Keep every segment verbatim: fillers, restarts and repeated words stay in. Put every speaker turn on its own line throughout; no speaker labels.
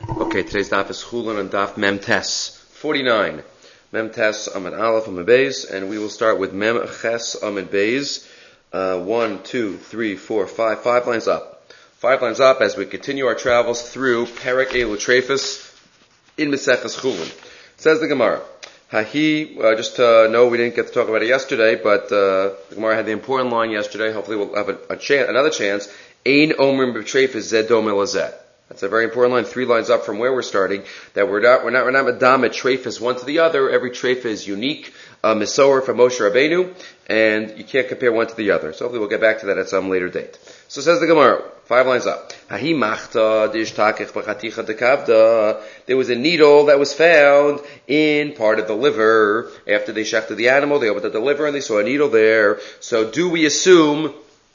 Okay, today's daf is Chulin and daf Mem Tes forty-nine. Mem Tes Amid Aleph Amid Beis, and we will start with Mem Ches Amid Beis. Uh, one, two, three, four, five, five lines up. Five lines up as we continue our travels through Perek Elu Trefus in Meseches Chulin. Says the Gemara. Hahi, uh, just to know we didn't get to talk about it yesterday, but uh, the Gemara had the important line yesterday. Hopefully we'll have a, a chance, another chance. Ein Omer B'Trefus Zed Dom Elazeh. That's a very important line, three lines up from where we're starting, that we're not, we're not, we're not madam at trefus one to the other. Every trefa is unique, uh, misower from Moshe Rabbeinu, and you can't compare one to the other. So hopefully we'll get back to that at some later date. So says the Gemara, five lines up. Hahi machta d'ishtakech b'chaticha dekavda. There was a needle that was found in part of the liver. After they shechted the animal, they opened up the liver and they saw a needle there. So do we assume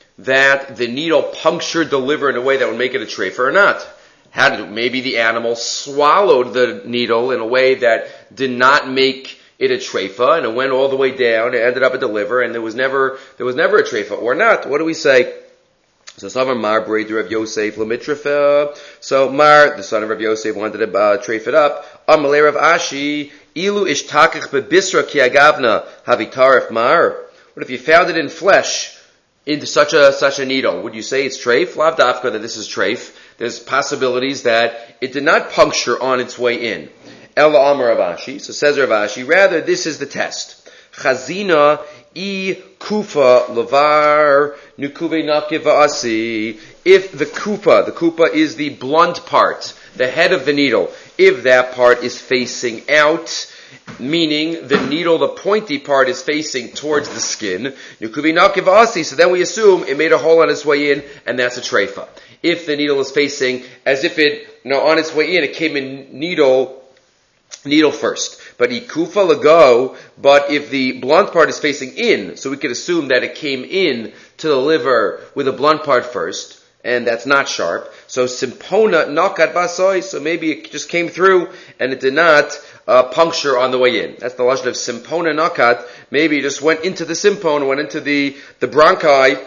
that the needle punctured the liver in a way that would make it a trefa or not? How did, maybe the animal swallowed the needle in a way that did not make it a treifa, and it went all the way down, it ended up at the liver, and there was never, there was never a treifa, or not. What do we say? So Savar Mar Breder of Yosef Lamitrifa. So Mar, the son of Rav Yosef, wanted to uh, treif it up. Amalei Rav Ashi, Ilu ishtakach bebisra ki agavna havitarif Mar. What if you found it in flesh into such a such a needle? Would you say it's treif? Lav dafka that this is treif. There's possibilities that it did not puncture on its way in. Ela Amar Rav Ashi. So says Rav Ashi, rather this is the test. Chazina I kufa levar nukuve nakiva asi. If the kupa, the kupa is the blunt part, the head of the needle, if that part is facing out, meaning the needle, the pointy part is facing towards the skin, nukuve nakiva asi, so then we assume it made a hole on its way in, and that's a treifa. If the needle is facing as if it, you know, on its way in, it came in needle, needle first. But ikufa lago, but if the blunt part is facing in, so we could assume that it came in to the liver with the blunt part first, and that's not sharp. So simpona nakat basoi, so maybe it just came through and it did not uh, puncture on the way in. That's the lashon of simpona nakat. Maybe it just went into the simpone, went into the, the bronchi,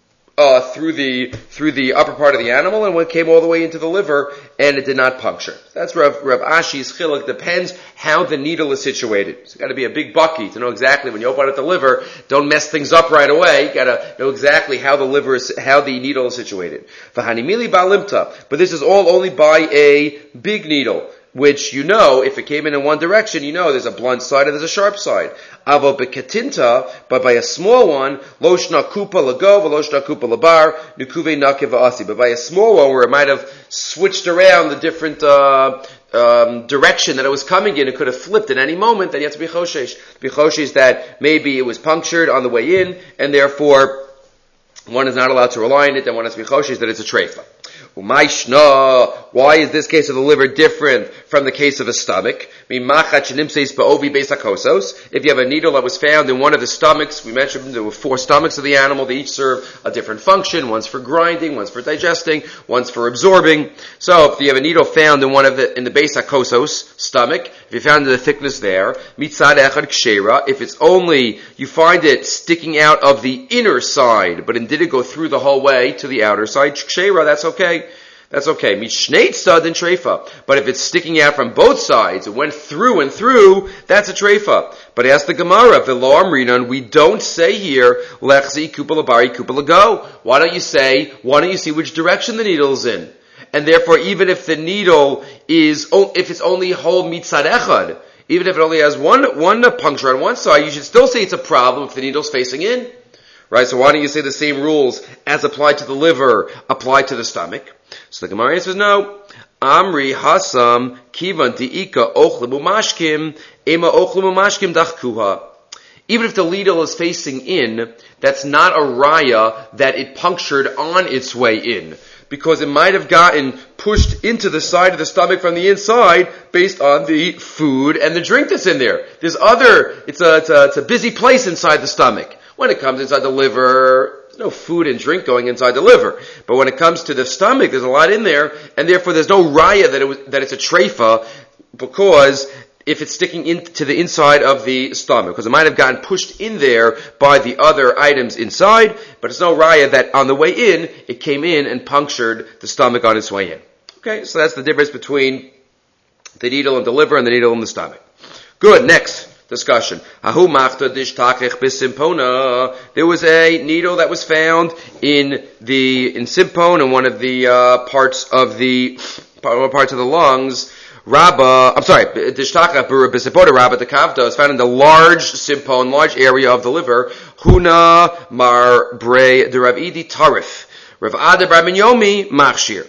Uh, through the through the upper part of the animal, and when it came all the way into the liver, and it did not puncture. That's Rav, Rav Ashi's chiluk. Depends how the needle is situated. It's got to be a big bucky to know exactly when you open up the liver. Don't mess things up right away. You got to know exactly how the liver is, how the needle is situated. V'hanimili balimta, but this is all only by a big needle, which you know, if it came in in one direction, you know there's a blunt side and there's a sharp side. Avo bekatinta, but by a small one, loshna kupa lago, loshna kupa labar, nukuve nakiva asi. But by a small one, where it might have switched around the different uh, um, direction that it was coming in, it could have flipped at any moment, then you have to be choshesh. Be choshesh that maybe it was punctured on the way in, and therefore one is not allowed to rely on it, and one has to be choshesh that it's a treifa. Why is this case of the liver different from the case of the stomach? If you have a needle that was found in one of the stomachs, we mentioned there were four stomachs of the animal, they each serve a different function. One's for grinding, one's for digesting, one's for absorbing. So if you have a needle found in one of the, in the base kosos, stomach, if you found the thickness there, mitzad echad kshera, if it's only, you find it sticking out of the inner side, but it didn't go through the whole way to the outer side, kshera, that's okay. That's okay. Mishneit stud and treifa. But if it's sticking out from both sides, it went through and through, that's a treifa. But ask the Gemara, v'lo amrinan, we don't say here, lechzi kupa labari kupa lago. Why don't you say, why don't you see which direction the needle is in? And therefore, even if the needle is, if it's only whole mitzad echad, even if it only has one, one puncture on one side, you should still say it's a problem if the needle's facing in. Right? So why don't you say the same rules as applied to the liver, apply to the stomach? So the Gemara says, no. Amri hasam kivan diika ochlemu mashkim ema ochlemu mashkim dachkuha. Even if the needle is facing in, that's not a raya that it punctured on its way in. Because it might have gotten pushed into the side of the stomach from the inside based on the food and the drink that's in there. There's other, it's a, it's a, it's a busy place inside the stomach. When it comes inside the liver, there's no food and drink going inside the liver. But when it comes to the stomach, there's a lot in there, and therefore there's no raya that it was, that it's a treifa, because if it's sticking into the inside of the stomach, because it might have gotten pushed in there by the other items inside, but it's no raya that on the way in, it came in and punctured the stomach on its way in. Okay, so that's the difference between the needle in the liver and the needle in the stomach. Good, next discussion. Ahu machta dishtachech b'simpona. There was a needle that was found in the, in simpone, in one of the, uh, parts of the, parts of the lungs. Rabba, I'm sorry, dishtachech b'simpona, Rabba the kavda is found in the large simpone, large area of the liver. Huna mar bre de Rav Idi tarif. Rav Ada bar Minyomi machshir.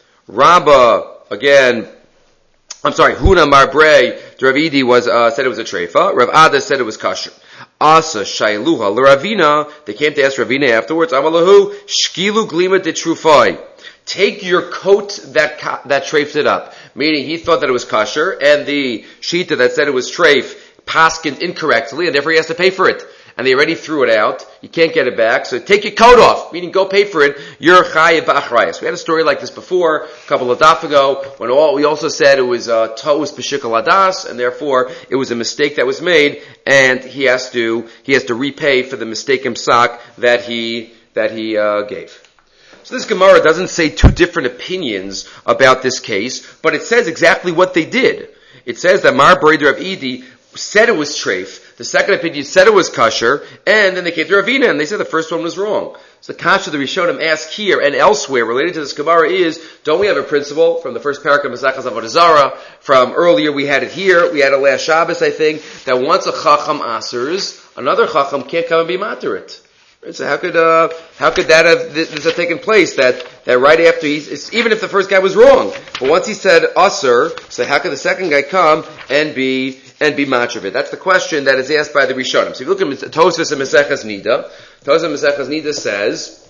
Rabba, again, I'm sorry, Huna Marbre, Rav Idi was, uh, said it was a treifa. Rav Ada said it was kosher. Asa Shailuha L'Ravina, they came to ask Ravina afterwards, Amalahu, Shkilu Glima de Trufai. Take your coat that, that treifed it up. Meaning he thought that it was kosher, and the shita that said it was treif paskined incorrectly, and therefore he has to pay for it. And they already threw it out. You can't get it back. So take your coat off, meaning go pay for it. You're chayiv b'achrayas. We had a story like this before, a couple of daf ago, when all, we also said it was uh, to'us b'shikol hadas, and therefore it was a mistake that was made, and he has to he has to repay for the mistaken psak that he that he uh, gave. So this Gemara doesn't say two different opinions about this case, but it says exactly what they did. It says that Mar Breder of Idi said it was treif. The second opinion said it was kosher, and then they came to Ravina and they said the first one was wrong. So the kasha the Rishonim ask here and elsewhere related to this Gemara is, don't we have a principle from the first parak of Masechas Avodah Zarah, from earlier we had it here, we had it last Shabbos I think, that once a chacham asers, another chacham can't come and be mater it. Right, so how could uh, how could that have this, this have taken place? That that right after he's even if the first guy was wrong, but once he said aser, so how could the second guy come and be and be match of it? That's the question that is asked by the Rishonim. So if you look at Tosfos and Maseches Nida, Tosfos and Maseches Nida says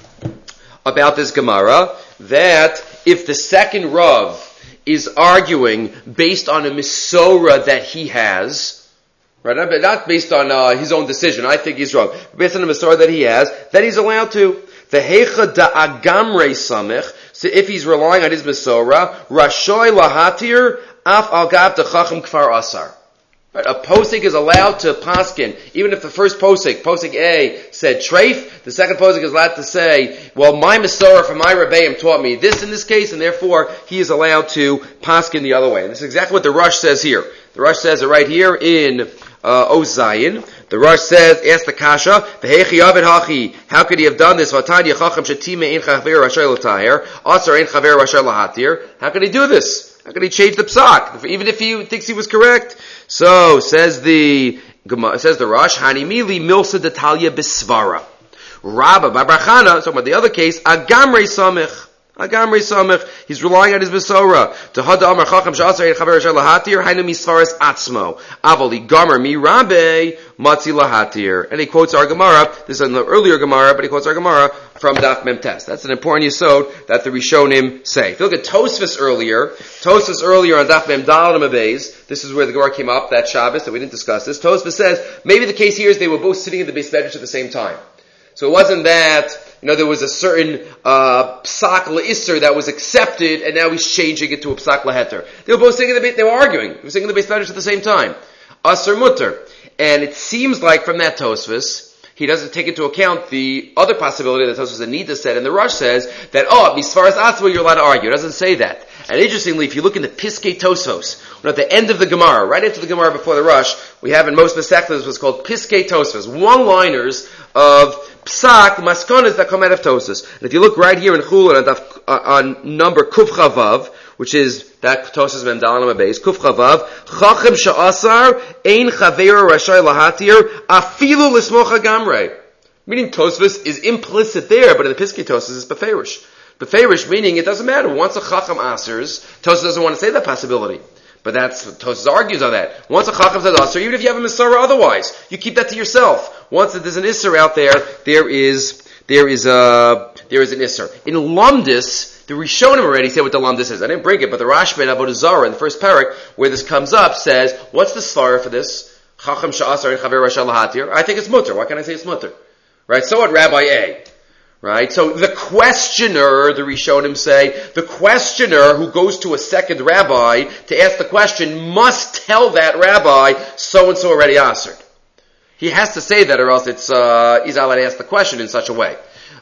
about this Gemara that if the second Rav is arguing based on a Misora that he has. Right, not based on uh, his own decision. I think he's wrong. But based on the Masorah that he has, that he's allowed to. The heicha da agamre samich. So if he's relying on his Masorah, rashoy lahatir af al gav de chacham kfar asar. Right, a posik is allowed to paskin, even if the first posik, posik A, said treif, the second posik is allowed to say, well, my Masorah from my Rebbeim taught me this in this case, and therefore he is allowed to paskin the other way. And this is exactly what the Rush says here. The Rush says it right here in Uh, Ozayin. The Rush says, ask the Kasha, V'hechi yavid hachi, how could he have done this? V'atanya chacham shetime ein chaver rashay l'taher, asar ein chaver rashay l'hatir. How could he do this? How could he change the psak? Even if he thinks he was correct. So, says the, says the Rush, Hani mili milsa detalya bisvara. Rabba, Babrachana, talking about the other case, agamre samich. Agamri samich, he's relying on his Masorah. To hada amar chacham sha'asar ein chaver rashay lahatir, hainu misfaras atzmo. Avali gamer mi rabbe matzi lahatir. And he quotes our Gemara, this is an earlier Gemara, but he quotes our Gemara from Daf Mem Tes. That's an important yesod that the Rishonim say. If you look at Tosfos earlier, Tosfos earlier on Daf Mem Daled Mabez, this is where the Gemara came up, that Shabbos, that we didn't discuss this. Tosfos says, maybe the case here is they were both sitting in the Beis Medrash at the same time. So it wasn't that, you know, there was a certain uh, psak l'isser that was accepted, and now he's changing it to a psak l'heter. They were both singing the Beis, they were arguing. They were singing the Beis Medrash at the same time. Aser mutter. And it seems like from that Tosfos, he doesn't take into account the other possibility that Tosfos Anita said, and the Rush says that, oh, misfaras atzmo, you're allowed to argue. It doesn't say that. And interestingly, if you look in the Piskei Tosfos, when at the end of the Gemara, right after the Gemara before the Rush, we have in most Masechtas what's called Piskei Tosfos, one-liners of psak, maskonas that come out of Tosfos. And if you look right here in Chulin on, on number Kuf Chavav, which is that Tosfos Mem Daled Mabez, Kuf Chavav, Chachem sha'asar ein chaver rashay lahatir afilu lismocha gamre. Meaning Tosfos is implicit there, but in the Piskei Tosfos it's beferish. Beferish meaning it doesn't matter. Once a Chacham asers, Tosfos doesn't want to say that possibility. But that's, Tosfos argues on that. Once a Chacham says aser, even if you have a Masorah otherwise, you keep that to yourself. Once there's an Isser out there, there is, there is a, there is an Isser. In Lumdis, the Rishonim already said what the Lumdis is. I didn't bring it, but the Rashba in Avodah Zarah in the first parak, where this comes up, says, what's the svara for this? Chacham sha'asar and chaver rashay lahatir. I think it's mutter. Why can't I say it's mutter? Right? So what, Rabbi A? Right? So the questioner, the Rishonim say, the questioner who goes to a second rabbi to ask the question must tell that rabbi, so-and-so already answered. He has to say that or else it's, uh, he's allowed to ask the question in such a way.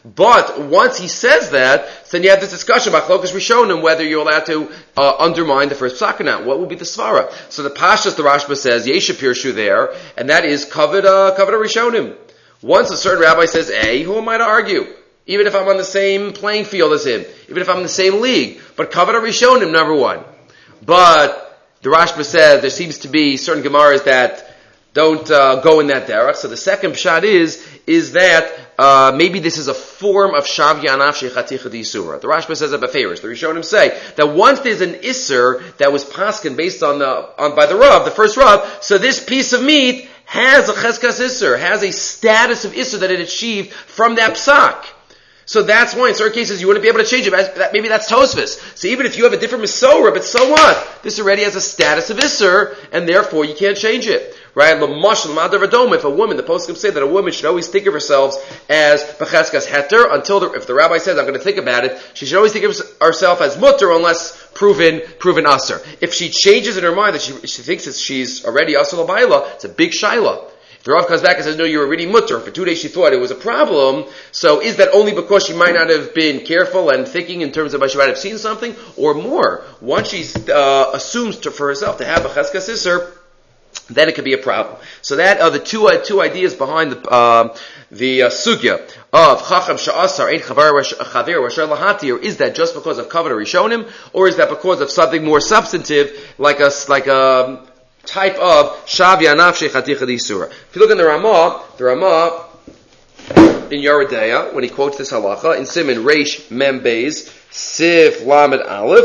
But once he says that, then you have this discussion about Chlokas Rishonim, whether you're allowed to uh, undermine the first psak or not. What would be the svara? So the Pashas, the Rashba says, Yesha Pirshu there, and that is covered, uh, covered Rishonim. Once a certain rabbi says A, who am I to argue? Even if I'm on the same playing field as him, even if I'm in the same league. But covered Rishonim, number one. But the Rashba says there seems to be certain Gemaras that don't uh, go in that derech. So the second pshat is, is that uh, maybe this is a form of Shav Yanav Shechaticha D'Yisura. The Rashba says that Beferish. The Rishonim say that once there's an Isser that was paskin based on the, on, by the Rav, the first Rav, so this piece of meat has a Cheskas Isser, has a status of Isser that it achieved from that psak. So that's why in certain cases you wouldn't be able to change it. Maybe that's Tosfos. So even if you have a different Mesorah, but so what? This already has a status of Isser, and therefore you can't change it. Right? If a woman, the poskim say that a woman should always think of herself as Becheskas Heter, until the, if the rabbi says, I'm going to think about it, she should always think of herself as Mutter unless proven, proven Aser. If she changes in her mind that she, she thinks that she's already Aser L'Bayla, it's a big Shaila. If the Rav comes back and says, no, you're already mutter, for two days she thought it was a problem, so is that only because she might not have been careful and thinking in terms of she might have seen something, or more? Once she uh, assumes to, for herself to have a cheskas isser, then it could be a problem. So that are the two uh, two ideas behind the uh, the uh, sugya of chacham sha'asar ein chaver rasher lahatir. Is that just because of kavod rishonim, or is that because of something more substantive, like a like a type of Shav Yanav Shechaticha D'Yisura? If you look in the Ramah, the Ramah in Yeridea, when he quotes this halacha, in Siman Reish Mem Beis, Sif Lamed Aleph,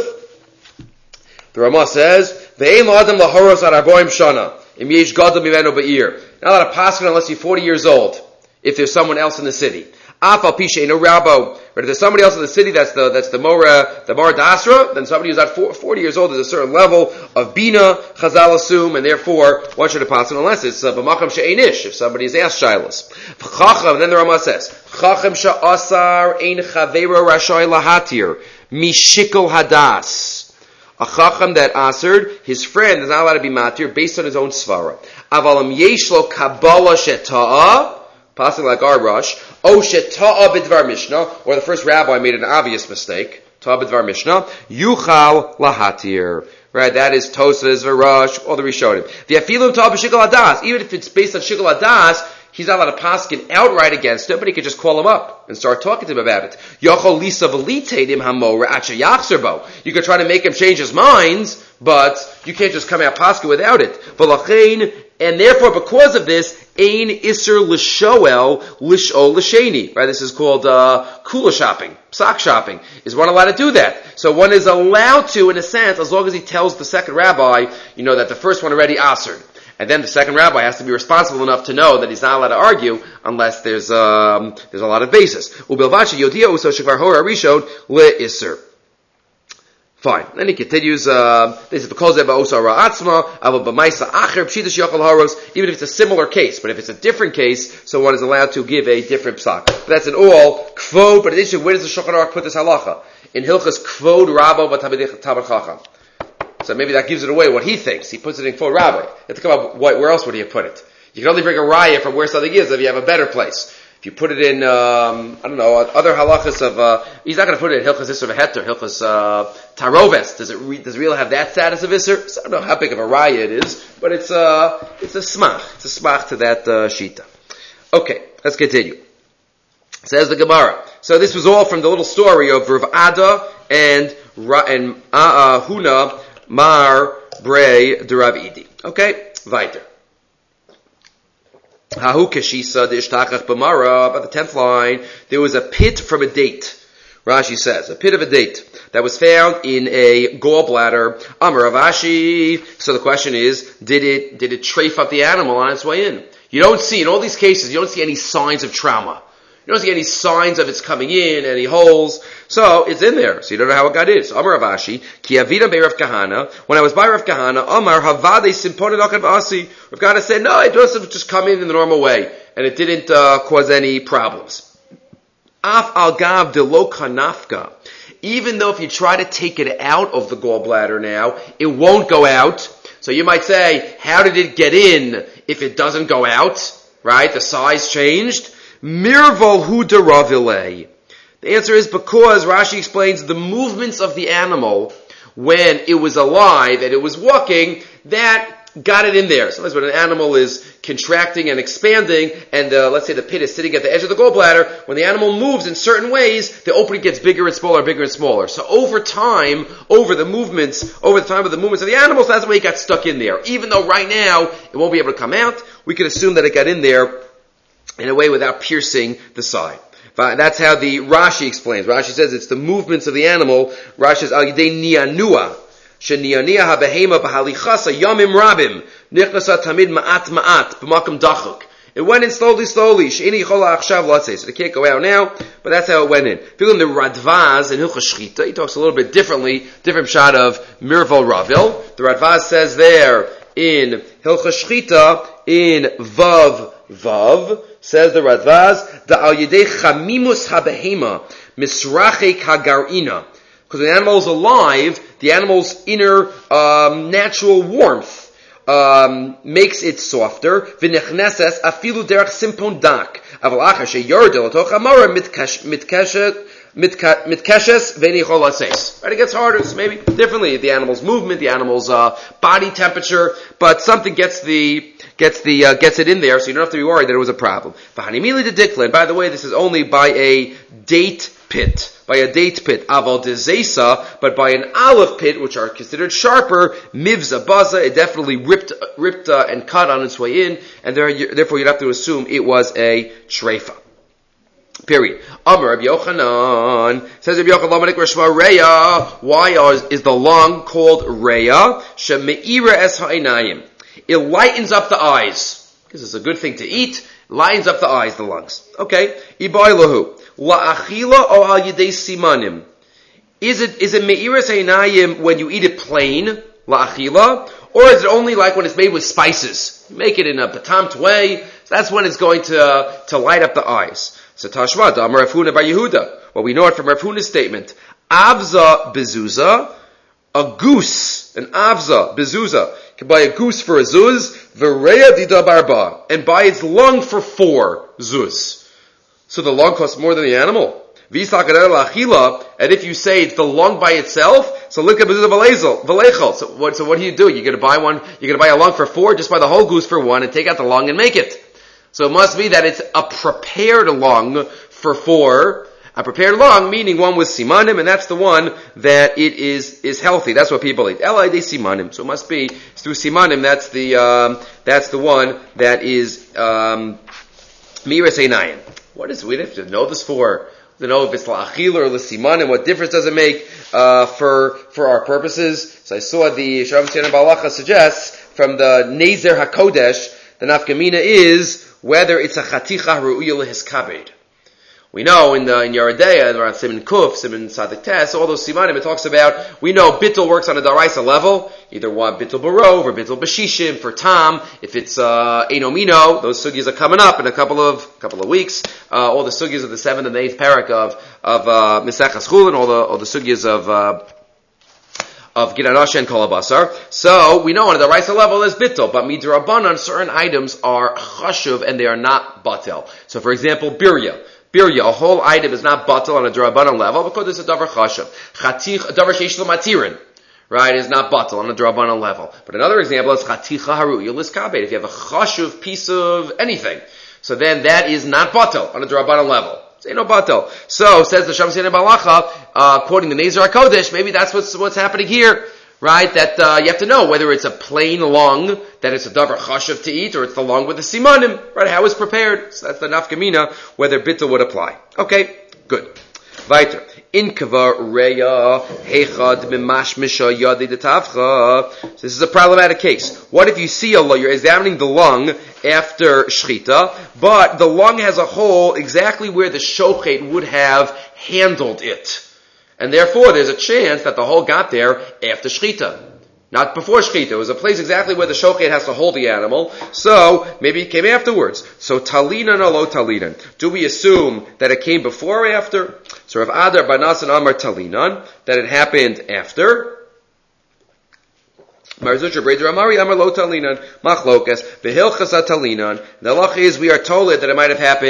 the Ramah says, Ve'ein la'adam lahoros ad arboim shana, im yesh gadol mimeno ba'ir. Not allowed to pass it unless you're forty years old, if there's someone else in the city. Afal pisha no rabo. But if there's somebody else in the city that's the that's the mora the mora dasra, then somebody who's at forty years old is a certain level of bina chazal assume, and therefore one should pass it unless it's b'makam she'enish, if somebody is asked shilas. Chacham, and then the Ramah says, Chacham sha'asar ein chavero rashay lahatir mishikol hadas. A chacham that answered his friend is not allowed to be matir based on his own svara. Avalam yeshlo kabbalah sheta'a. Passing like our rush, O sheta'a b'dvar mishnah, or the first rabbi made an obvious mistake, ta'a b'dvar mishnah, yuchal lahatir. Right, that is Tosas, Varash, all the Rishonim. The afilim ta'a b'shikol hadas, even if it's based on shikol hadas, he's not allowed to paskin outright against it, but he could just call him up and start talking to him about it. Yochol lisa v'liteidim hamora acha yachzerbo. You could try to make him change his minds, but you can't just come out paskin without it. V'lachein, and therefore, because of this, ein iser l'shoel l'shol l'sheni. Right, this is called uh, kula shopping, sock shopping. Is one allowed to do that? So one is allowed to, in a sense, as long as he tells the second rabbi, you know, that the first one already answered. And then the second rabbi has to be responsible enough to know that he's not allowed to argue unless there's um, there's a lot of basis. Ubilvachi yodia uso shekvar hora rishon le'iser. Fine. Then he continues. Uh, this is because of osara atzma avo b'maisa acher pshitas yochal haros. Even if it's a similar case, but if it's a different case, so one is allowed to give a different psak. But that's in all kvod. But in addition, where does the Shulchan Aruch put this halacha? In Hilchas kvod rabba v'tabedich tabar chacham. So maybe that gives it away what he thinks. He puts it in kvod rabbi. You have to come up. Where else would he have put it? You can only bring a raya from where something is if you have a better place. If you put it in, um, I don't know, other halachas of, uh, he's not going to put it in Hilchas Isser V'Heter, Hilchas, uh, Taroves. Does it, re- does it really have that status of Isser? So I don't know how big of a raya it is, but it's, uh, it's a smach. It's a smach to that, uh, shita. Okay, let's continue. Says the Gemara. So this was all from the little story of Rav Ada and, Ra- and, uh, Huna Mar Brei de Rav Idi. Okay, weiter. Hahu keshisa de'ishtachach b'mara, about the tenth line, there was a pit from a date. Rashi says, a pit of a date that was found in a gallbladder. Amar Ravashi. So the question is, did it, did it trafe up the animal on its way in? You don't see, in all these cases, you don't see any signs of trauma. You don't see any signs of it's coming in, any holes. So, it's in there. So you don't know how it got in. So, Amar Ravashi, Ki avida be Rav Kahana. When I was by Rav Kahana, Amar Havade Simpone Dakan Vasi. Rav Kahana said, no, it doesn't just come in in the normal way. And it didn't uh, cause any problems. Af al gav de lo kanafka. Even though if you try to take it out of the gallbladder now, it won't go out. So you might say, how did it get in if it doesn't go out? Right? The size changed. Mirval hu deravile. The answer is because Rashi explains the movements of the animal when it was alive and it was walking, that got it in there. Sometimes when an animal is contracting and expanding, and uh, let's say the pit is sitting at the edge of the gallbladder, when the animal moves in certain ways, the opening gets bigger and smaller, bigger and smaller. So over time, over the movements, over the time of the movements of the animals, that's why it got stuck in there. Even though right now it won't be able to come out, we can assume that it got in there in a way without piercing the side. That's how the Rashi explains. Rashi says it's the movements of the animal. Rashi says, al yidei niyanua. Sheniania habehema b'halichasa yamim rabim nichnasa tamid ma'at ma'at b'makam dachuk. It went in slowly, slowly. She'ini yichola achshav latzei. So they can't go out now, but that's how it went in. If you look in the Radvaz in Hilchos Shchita, he talks a little bit differently, different shot of Mirval Ravil. The Radvaz says there in Hilchos Shchita in Vav Vav says the Radvaz da al yidei chamimus habehema misrachek hagarina. Because when the animal is alive, the animal's inner um, natural warmth um, makes it softer. V'nechneses afilu derech simpon dak. Aval achar sheyordel otoch amara mitkeshes v'nichol aseis. Right, it gets harder. So maybe differently, the animal's movement, the animal's uh, body temperature, but something gets the gets the uh, gets it in there, so you don't have to be worried that it was a problem. V'hanimili de diklin. By the way, this is only by a date pit. By a date pit, aval dezesa, but by an olive pit, which are considered sharper, mivza baza, it definitely ripped, ripped uh, and cut on its way in, and there, therefore you'd have to assume it was a shreifa. Period. Amar Rabbi Yochanan says Rabbi Yochanan Lamadik Reshma Reya. Why is the lung called Reya? Shemeira es ha'inayim. It lightens up the eyes because it's a good thing to eat. Lightens up the eyes, the lungs. Okay. Ibailahu. La'achila o al yidei simanim. Is it, is it me'iras ha'inayim when you eat it plain, la'achila, or is it only like when it's made with spices? You make it in a batamt way, so that's when it's going to, uh, to light up the eyes. So Tashma, Amar Rav Huna bar Yehuda. Well, we know it from Rav Huna's statement. Avza bezuza, a goose, an avza bezuza, you can buy a goose for a zuz, v'reya dida barba, and buy its lung for four zuz. So the lung costs more than the animal. And if you say it's the lung by itself, so look at the So what, so what do you do? You're gonna buy one, you're gonna buy a lung for four, just buy the whole goose for one and take out the lung and make it. So it must be that it's a prepared lung for four. A prepared lung, meaning one with simanim, and that's the one that it is, is healthy. That's what people eat. Elai de simanim. So it must be, it's through simanim, that's the, um, that's the one that is, um, miras einayim. What is, we have to know this for, to know if it's la'achil or l'siman, and what difference does it make, uh, for, for our purposes. So I saw the Shalom Tzionim Balacha suggests from the Nezer HaKodesh, the nafkamina is whether it's a chaticha ru'uya lehiskabed. We know in the, in Yeridea, around Siman Kuf, Siman Sadik Tes, all those simanim, it talks about, we know bittul works on a daraisa level, either one bittul barov or bittul bashishim for tam. If it's, uh, enomino, those sugyas are coming up in a couple of, couple of weeks, uh, all the sugyas of the seventh and eighth parak of, of, uh, Mesechas Chulin, all the, all the sugyas of, uh, of Gidanasha and Kolabasar. So, we know on the daraisa level there's bittul, but midrabanan, certain items are chashuv and they are not batel. So, for example, birya. Birya, a whole item is not batal on a drabanan level because it's a davar chashav. Chatich, a davar sheish l'matirin, right, is not batal on a drabanan level. But another example is chaticha haru'ya l'skabed. If you have a chashuv piece of anything, so then that is not batal on a drabanan level. Say no batal. So says the Shalom Tzionim Balacha, uh, quoting the Nezer HaKodesh, maybe that's what's what's happening here. Right, that uh, you have to know whether it's a plain lung, that it's a davar chashav to eat, or it's the lung with the simanim, right, how it's prepared. So that's the nafkamina, whether bittul would apply. Okay, good. Weiter. In kavar reya, hechad mimash misha yadi detavcha. So this is a problematic case. What if you see a lung, you're examining the lung after shchita, but the lung has a hole exactly where the shochet would have handled it. And therefore, there's a chance that the hole got there after shchita. Not before shchita. It was a place exactly where the shochet has to hold the animal. So, maybe it came afterwards. So, talinan or lo talinan. Do we assume that it came before or after? So, Rav Adar Banas and Amar talinan, that it happened after. Marzucha Breder Amari Amar lo talinan, machlokas, behilchas talinan. The halacha is we are told that it might have happened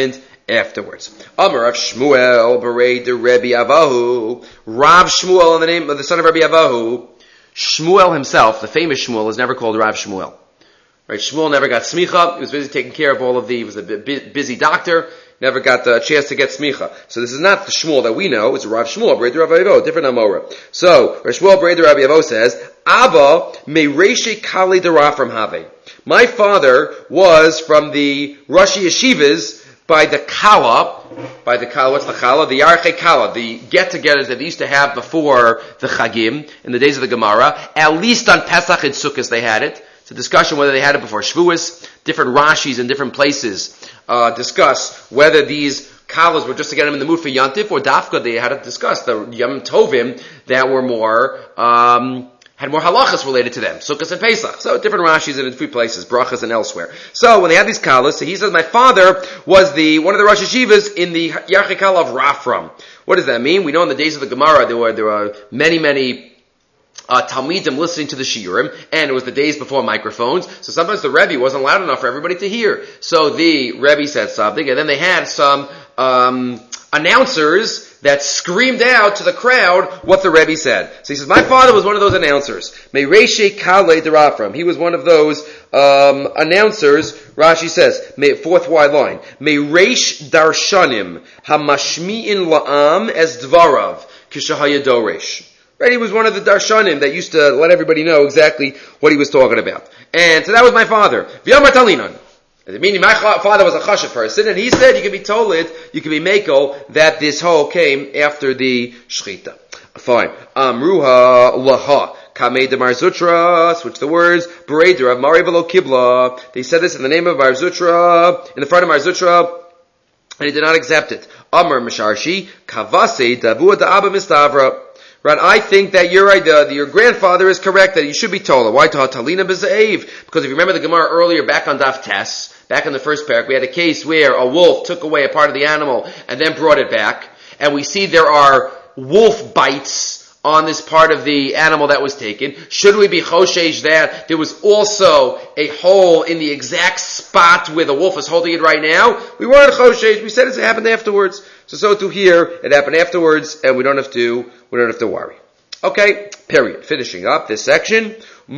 afterwards. Amar Rav Shmuel Berei de Rebbe Avahu. Rav Shmuel, in the name of the son of Rebbe Avahu. Shmuel himself, the famous Shmuel, is never called Rav Shmuel. Right? Shmuel never got smicha. He was busy taking care of all of the. He was a busy doctor. Never got the chance to get smicha. So this is not the Shmuel that we know. It's Rav Shmuel Berei de Rebbe Avahu, different Amora. So Rav Shmuel Berei de Rebbe Avahu says, Abba Meireshe Kali de Rafram Have. My father was from the Rosh Yeshivas by the Kala, by the Kala, what's the Kala? The Yarchei Kala, the get-togethers that they used to have before the Chagim, in the days of the Gemara. At least on Pesach and Sukkot they had it. It's a discussion whether they had it before Shavuos. Different Rashis in different places uh, discuss whether these Kalas were just to get them in the mood for Yantif, or Dafka they had to discuss the Yom Tovim that were more, um, had more halachas related to them. Sukkot and Pesach. So different Rashis in three places, Brachas and elsewhere. So when they had these Kalas, so he says, my father was the, one of the Rosh Yeshivas in the Yarchei Kala of Rafram. What does that mean? We know in the days of the Gemara, there were, there were many, many Uh, Talmidim listening to the Shiurim, and it was the days before microphones, so sometimes the Rebbe wasn't loud enough for everybody to hear. So the Rebbe said something, and then they had some um, announcers that screamed out to the crowd what the Rebbe said. So he says, my father was one of those announcers. Meireshe Kale de Rafram. He was one of those um, announcers, Rashi says, fourth wide line, Meiresh Darshanim Hamashmi'in La'am Es Dvarav Kishahaya Doresh. Right, he was one of the darshanim that used to let everybody know exactly what he was talking about. And so that was my father. V'yamar talinan. Meaning my father was a chashav person, and he said you can be told, you can be mako, that this whole came after the shchita. Fine. Amruha laha. Kamei de Marzutra, switch the words, Berei de Rav Mari v'lo kibla. They said this in the name of Marzutra, in the front of Marzutra, and he did not accept it. Amar Misharshi, Kavase davua da Abba Mistavra. Right, I think that your idea, your grandfather is correct, that you should be told. Why Talina b'Zeiv? Because if you remember the Gemara earlier, back on Daf Tes, back in the first parak, we had a case where a wolf took away a part of the animal and then brought it back, and we see there are wolf bites on this part of the animal that was taken. Should we be choshesh that there was also a hole in the exact spot where the wolf is holding it right now? We weren't choshesh. We said it happened afterwards. So so to here, it happened afterwards, and we don't have to we don't have to worry. Okay, period. Finishing up this section.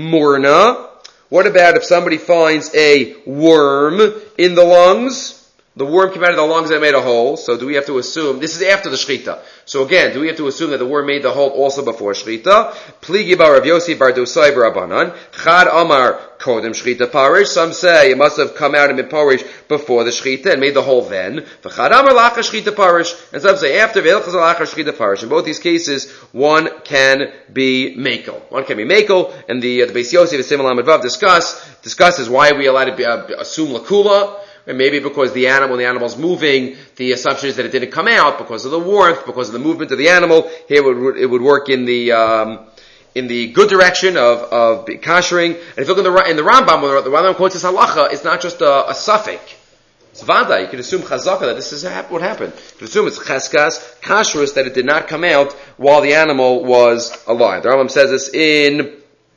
Murna. What about if somebody finds a worm in the lungs? The worm came out of the lungs and made a hole. So do we have to assume, this is after the shchita. So again, do we have to assume that the worm made the hole also before shchita? Pligi bar Rav Yossi bar Dosai bar Rabbanan. Chad Amar kodem shchita parish. Some say it must have come out and been parish before the shchita and made the hole then. V'chad Amar lacha shchita parish. And some say after ve'ilchaz lacha shchita parish. In both these cases, one can be makel. One can be makel. And the, uh, the Beis Yossi, the Simon Lamed Vav discuss, discusses why are we allowed to be, uh, assume lakula. And maybe because the animal, the animal's moving, the assumption is that it didn't come out because of the warmth, because of the movement of the animal. Here it would, it would work in the, um, in the good direction of, of kashering. And if you look in the, in the Rambam, where the Rambam quotes this halacha, it's not just a, a suffix. It's vada. You can assume chazaka that this is what happened. You can assume it's cheskas, kashrus, that it did not come out while the animal was alive. The Rambam says this in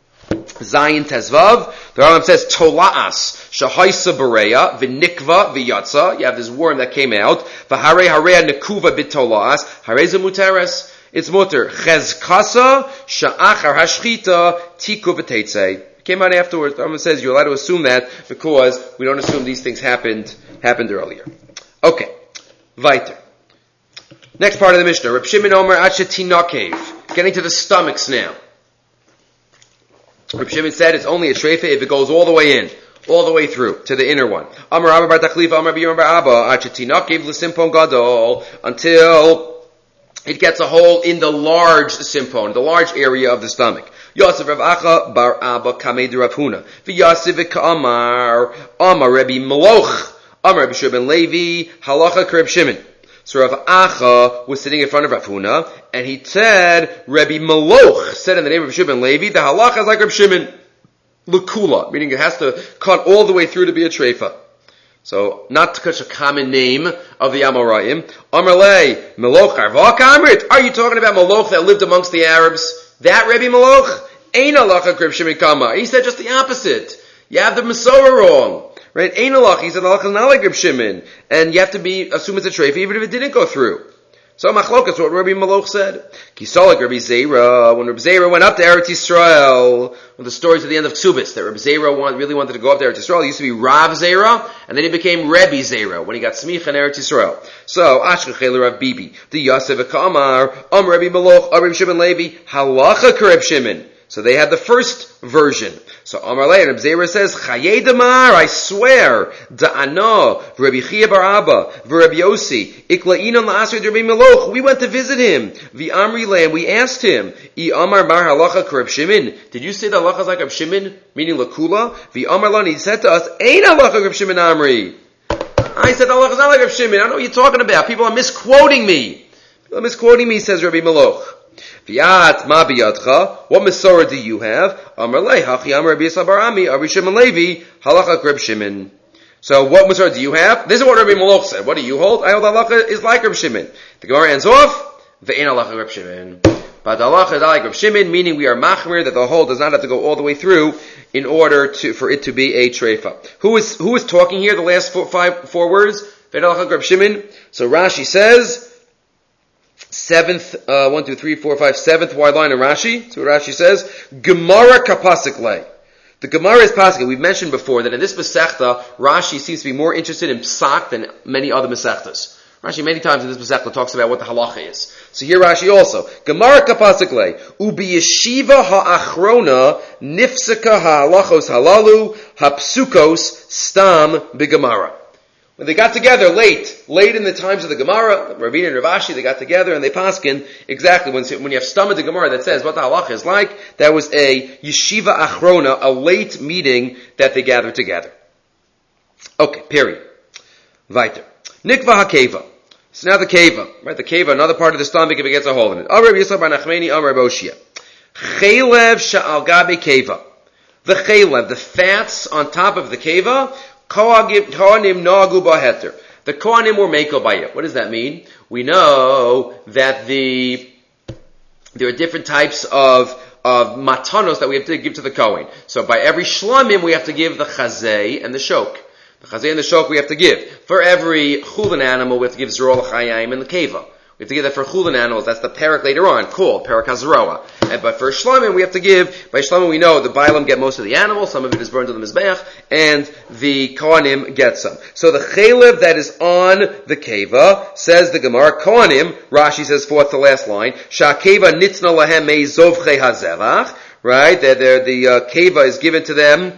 Zayin Tezvav. The Rambam says Tola'as Shahaisa Bereya V'Nikva V'Yatza. You have this worm that came out. V'Harei Hareya Nekuva B'Tola'as Harei Zemuteres. It's muter. Chezkasa Sha'achar Hashchita Tiku V'Teitzei. Came out afterwards. The Rambam says you're allowed to assume that because we don't assume these things happened happened earlier. Okay, weiter. Next part of the Mishnah. Reb Shimon Omer Achetinakev. Getting to the stomachs now. Reb Shimon said it's only a treifa if it goes all the way in, all the way through to the inner one. Amar Abba bar Tachlifa, Amar Biyam bar Abba, Achetinakev l'simpon gadol, until it gets a hole in the large simpon, the large area of the stomach. Yosef Rav Acha bar Abba kamei de Rav Huna. V'Yosef v'Ka'amar, Amar Rebbe Meloch, Amar Rebbe Shimon Levi, halacha k'Reb Shimon. So Rav Acha was sitting in front of Rav Huna, and he said, Rebbe Meloch said in the name of Shimon Levi, the halacha is like Reb Shimon, L'kula, meaning it has to cut all the way through to be a treifa. So, not such a common name of the Amoraim. Amarle, Meloch Arvak Amrit. Are you talking about Meloch that lived amongst the Arabs? That Rebbe Meloch? Ein halacha Reb Shimon Kama. He said just the opposite. You have the Masorah wrong. Right? Ein halach, he said halach is not like Reb Shimon. And you have to be, assume it's a treifa even if it didn't go through. So machlokas, what Rabbi Maloch said. Kisalik Rabbi Zera, when Rabbi Zera went up to Eretz Yisrael, well, the stories at the end of Ksubis, that Rabbi Zera want, really wanted to go up to Eretz Yisrael, he used to be Rav Zera, and then he became Rebbe Zera, when he got Smicha in Eretz Yisrael. So, Ashkechel Rav Bibi, the Yosef Kamar, Am Rabbi Maloch, Am Rabbi Shimon Levi, Halacha Reb Shimon. So they had the first version. So Amar Lei, Reb Zera says, Chaye Damar, I swear, Da'ano, Rabbi Chia bar Abba, Rabbi Yossi, Ikla'inam la'asri Rabbi Meloch, we went to visit him, V'amri Le, and we asked him, I Amar Mar Halacha Reb Shimon, did you say that halacha is like Reb Shimon, meaning Lakula? V'amar Lan, he said to us, Ein halacha Reb Shimon Amri. I said halacha is not like Reb Shimon, I don't know what you're talking about, people are misquoting me. People are misquoting me, says Rabbi Meloch. V'yat ma biyadcha, what Masorah do you have? Amar lei, hachi amar Rabbi Yisrael bar Ami, Rabbi Shimon Levi, halacha Reb Shimon. So what Masorah do you have? This is what Rabbi Maloch said. What do you hold? I hold halacha is like Reb Shimon. The Gemara ends off, ve'en halacha Reb Shimon. But the halacha is like Reb Shimon, meaning we are machmir that the whole does not have to go all the way through in order to, for it to be a treifa. Who is, who is talking here, the last four, five, four words? Ve'en halacha Reb Shimon. So Rashi says, Seventh, uh, one, two, three, four, five, seventh wide line in Rashi. That's what Rashi says. Gemara kapasik le. The Gemara is pasik. We've mentioned before that in this Masechta, Rashi seems to be more interested in psak than many other Masechtas. Rashi many times in this Masechta talks about what the halacha is. So here Rashi also. Gemara kapasik le. Ubi yeshiva ha'achrona nifsaka ha'alachos halalu ha'psukos stam b'gemara. When they got together late, late in the times of the Gemara, Ravina and Rav Ashi, they got together and they paskin exactly when, when you have stomach the Gemara that says what the halacha is like, that was a yeshiva achrona, a late meeting that they gathered together. Okay, period. Weiter. Nikva hakeva. So now the keva, right? The keva, another part of the stomach if it gets a hole in it. Amar Rabbi Yisrael bar Nachmani, Amar Rabbi Oshia. Chelev sha'al gabe keva. The chelev, the fats on top of the keva, Kohanim nagu baheter. The Kohanim were meko by it. What does that mean? We know that the there are different types of of matanos that we have to give to the Kohen. So by every shlamim we have to give the chazeh and the shok. The chazeh and the shok we have to give. For every chulin animal we have to give zerol l'chayim and the keva. We have to give that for chulin animals. That's the parak later on, called parak hazaroa. And but for shlamim, we have to give, by shlamim we know the bailam get most of the animals, some of it is burned to the mizbeach, and the kohanim get some. So the chalev that is on the keva, says the Gemara, kohanim, Rashi says fourth to last line, sha'keva nitzna lahem me'zovchei hazevach, right, that the uh, keva is given to them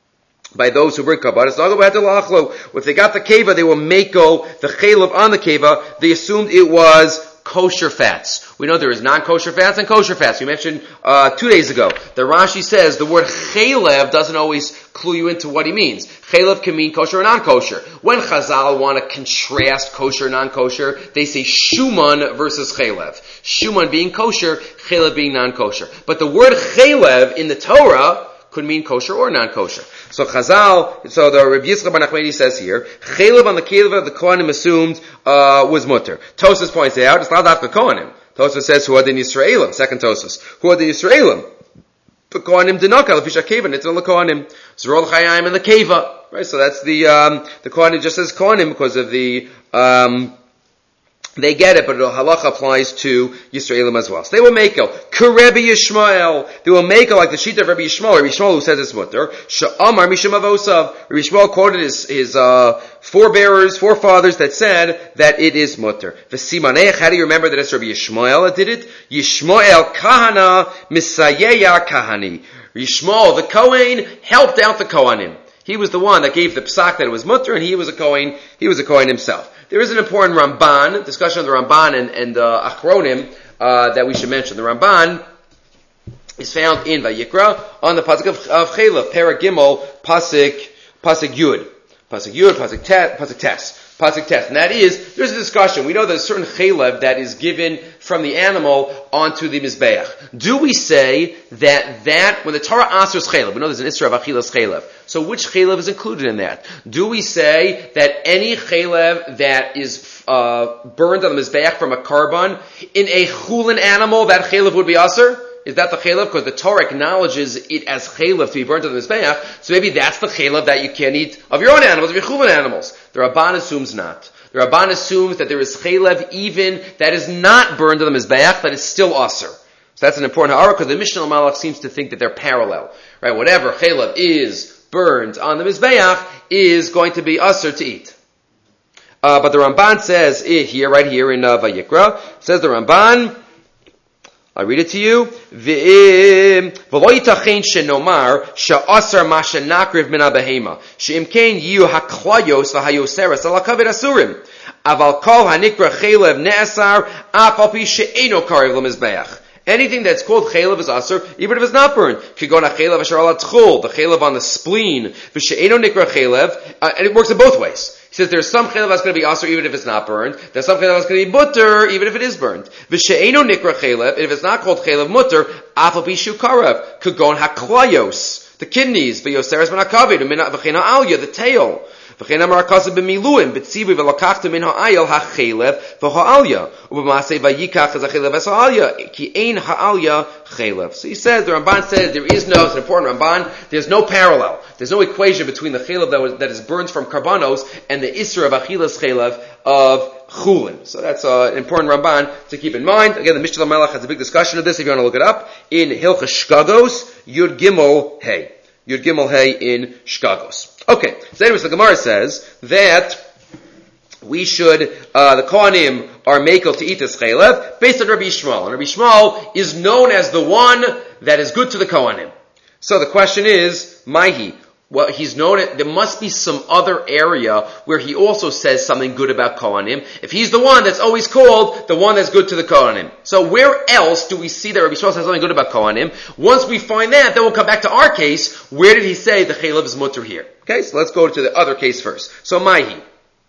by those who bring kabbalah. If they got the keva, they will mako the chalev on the keva. They assumed it was kosher fats. We know there is non-kosher fats and kosher fats. We mentioned uh, two days ago. The Rashi says the word chalev doesn't always clue you into what he means. Chalev can mean kosher or non-kosher. When Chazal want to contrast kosher and non-kosher, they say shuman versus chalev. Shuman being kosher, chalev being non-kosher. But the word chalev in the Torah could mean kosher or non-kosher. So Chazal, so the Rabbi Yisrael bar Nachmani says here, chalev on the keva the Kohanim assumed uh, was mutter. Tosfos points out it's not after Kohanim. Tosfos says who are the Yisraelim. Second Tosfos, who are the Yisraelim? The Kohanim dinaka lefisha keva nitzon the Kohanim zerol chayim and the keva. Right. So that's the um, the Kohanim just says Kohanim because of the. Um, They get it, but the halacha applies to Yisraelim as well. So they will make it. Kerebi Yishmael. They will make it like the sheet of Rabbi Yishmael. Rabbi Yishmael who says it's mutter. Sha'amar Mishum Avosav. Rabbi Yishmael quoted his, his uh, forebearers, forefathers that said that it is mutter. V'simanech, how do you remember that it's Rabbi Yishmael that did it? Yishmael Kahana Misayeya Kahani. Yishmael, the Kohen, helped out the Kohanim. He was the one that gave the psak that it was mutter, and he was a Kohen, he was a Kohen himself. There is an important Ramban, discussion of the Ramban and, and uh, Achronim, uh, that we should mention. The Ramban is found in Vayikra, on the Pasuk of, of Chalev, Perek Gimel, Pasuk, Pasuk Yud. Pasuk Yud, Pasuk Tes, Pasuk Tes. Pasuk Tes. And that is, there's a discussion. We know there's a certain Chalev that is given from the animal onto the Mizbeach. Do we say that that, when the Torah asers Chalev, we know there's an Isra of Achilas Chalev. So which Chalev is included in that? Do we say that any Chalev that is uh, burned on the Mizbeach from a carbon, in a chulin animal, that Chalev would be aser? Is that the chaylev? Because the Torah acknowledges it as chaylev to be burnt on the Mizbeach, so maybe that's the chaylev that you can't eat of your own animals, of your chuvan animals. The Ramban assumes not. The Ramban assumes that there is chaylev even that is not burned on the Mizbeach, that is still aser. So that's an important ha'ara, because the Mishnah Malach seems to think that they're parallel. Right? Whatever chaylev is burned on the Mizbeach is going to be aser to eat. Uh, but the Ramban says eh, here, right here in uh, Vayikra, says the Ramban, I'll read it to you. V'lo yitachen shenomar she'asar ma shenakriv min ha'behema she'im ken yiyu haklayos v'hayoseres ala kaved asurim aval kol hanikra chaylev ne'asar af al pi she'eno karev l'mizbeach. Anything that's called chaylev is aser, even if it's not burned. Kigona chaylev asher ala tchul, the chaylev on the spleen, v'she'eno nikra chaylev, uh, and it works in both ways. He says there's some chaylev that's going to be aser even if it's not burned. There's some chaylev that's going to be mutter even if it is burned. V'she'eno nikra chaylev, if it's not called chaylev mutter, afal bishu karev, kagon haklayos, the kidneys, v'yoseres ben hakavid, v'chena alya, the tail. V'chena marakasa b'miluim, b'tzivi v'lakachta min ha'ayel ha'chaylev v'ha'alya, u'b'masei v'yikach az ha'chaylev v'ha'alya, ki ein ha'alya chaylev. So he says, the Ramban says, there is no, it's an important Ramban, there's no parallel. There's no equation between the chaylev that, was, that is burnt from karbanos and the isra of achilas chaylev of chulin. So that's uh, an important Ramban to keep in mind. Again, the Mishnah Melech has a big discussion of this if you want to look it up, in Hilchas Shkagos, Yud Gimel Hey. Yud Gimel Hey in Shkagos. Okay, so anyways, the Gemara says that we should, uh, the Kohanim are makel to eat this chaylev based on Rabbi Yishmael. And Rabbi Yishmael is known as the one that is good to the Kohanim. So the question is, Maihi, well, he's known it, there must be some other area where he also says something good about Kohanim. If he's the one that's always called the one that's good to the Kohanim. So where else do we see that Rabbi Yishmael says something good about Kohanim? Once we find that, then we'll come back to our case. Where did he say the chaylev is mutter here? Okay, so let's go to the other case first. So Maihi.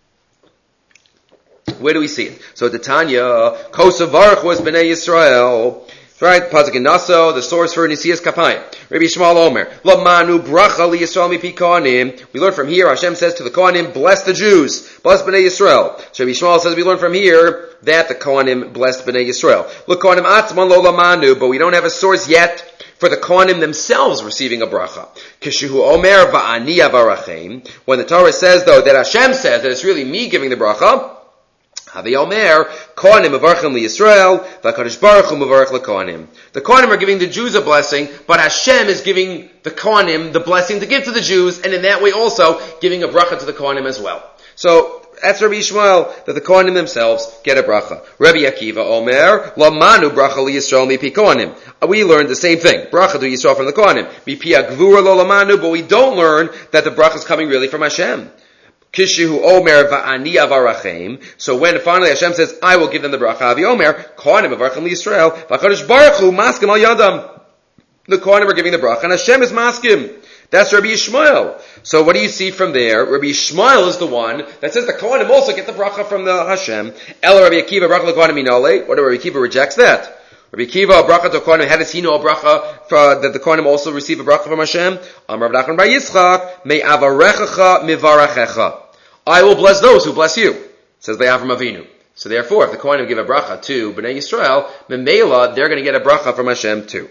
Where do we see it? So the Tanya, Kosa Baruch was Bnei Yisrael. Right, Pasuk in Naso, the source for Nisias Kapayim. Rabbi Yishmael Omer, Lo manu bracha li Yisrael mipi kohanim. We learn from here, Hashem says to the Kohanim, bless the Jews, bless Bnei Yisrael. So Rabbi Yishmael says we learn from here that the Kohanim blessed Bnei Yisrael. Lo kohanim atzman lo manu, but we don't have a source yet for the Kohanim themselves receiving a bracha. Kishu Omer va'ani avarachem. When the Torah says though that Hashem says that it's really me giving the bracha, Havi Omer, Kohanim Mevarchim LiYisrael, VaKadosh Baruch Hu Mevarch LeKohanim. The Kohanim are giving the Jews a blessing, but Hashem is giving the Kohanim the blessing to give to the Jews, and in that way also giving a bracha to the Kohanim as well. So, that's Rabbi Yishmael, that the Kohanim themselves get a bracha. Rabbi Akiva Omer, La Manu Bracha LiYisrael Mipi Kohanim. We learned the same thing. Bracha to Yisrael from the Kohanim. Mipi Agvura Lo Lamanu, but we don't learn that the bracha is coming really from Hashem. Kishihu Omer va'ani avarachem. So when finally Hashem says, I will give them the bracha, Avi Omer, Kohanim avarachem liYisrael, v'Kadosh Baruch Hu maskim al yadam. The Kohanim are giving the bracha, and Hashem is maskim. That's Rabbi Yishmael. So what do you see from there? Rabbi Yishmael is the one that says the Kohanim also get the bracha from the Hashem. El Rabbi Akiva bracha l'Kohanim inole. What do Rabbi Akiva rejects that? Rabbi Akiva, a bracha to Kohanim, how does he know a bracha for, that the Kohanim also receive a bracha from Hashem? Am Rav Nachman bar Yitzchak, me avarechecha mivarachecha. I will bless those who bless you, says by Avram Avinu. So therefore, if the Kohanim give a bracha to Bnei Yisrael, Memela, they're going to get a bracha from Hashem too.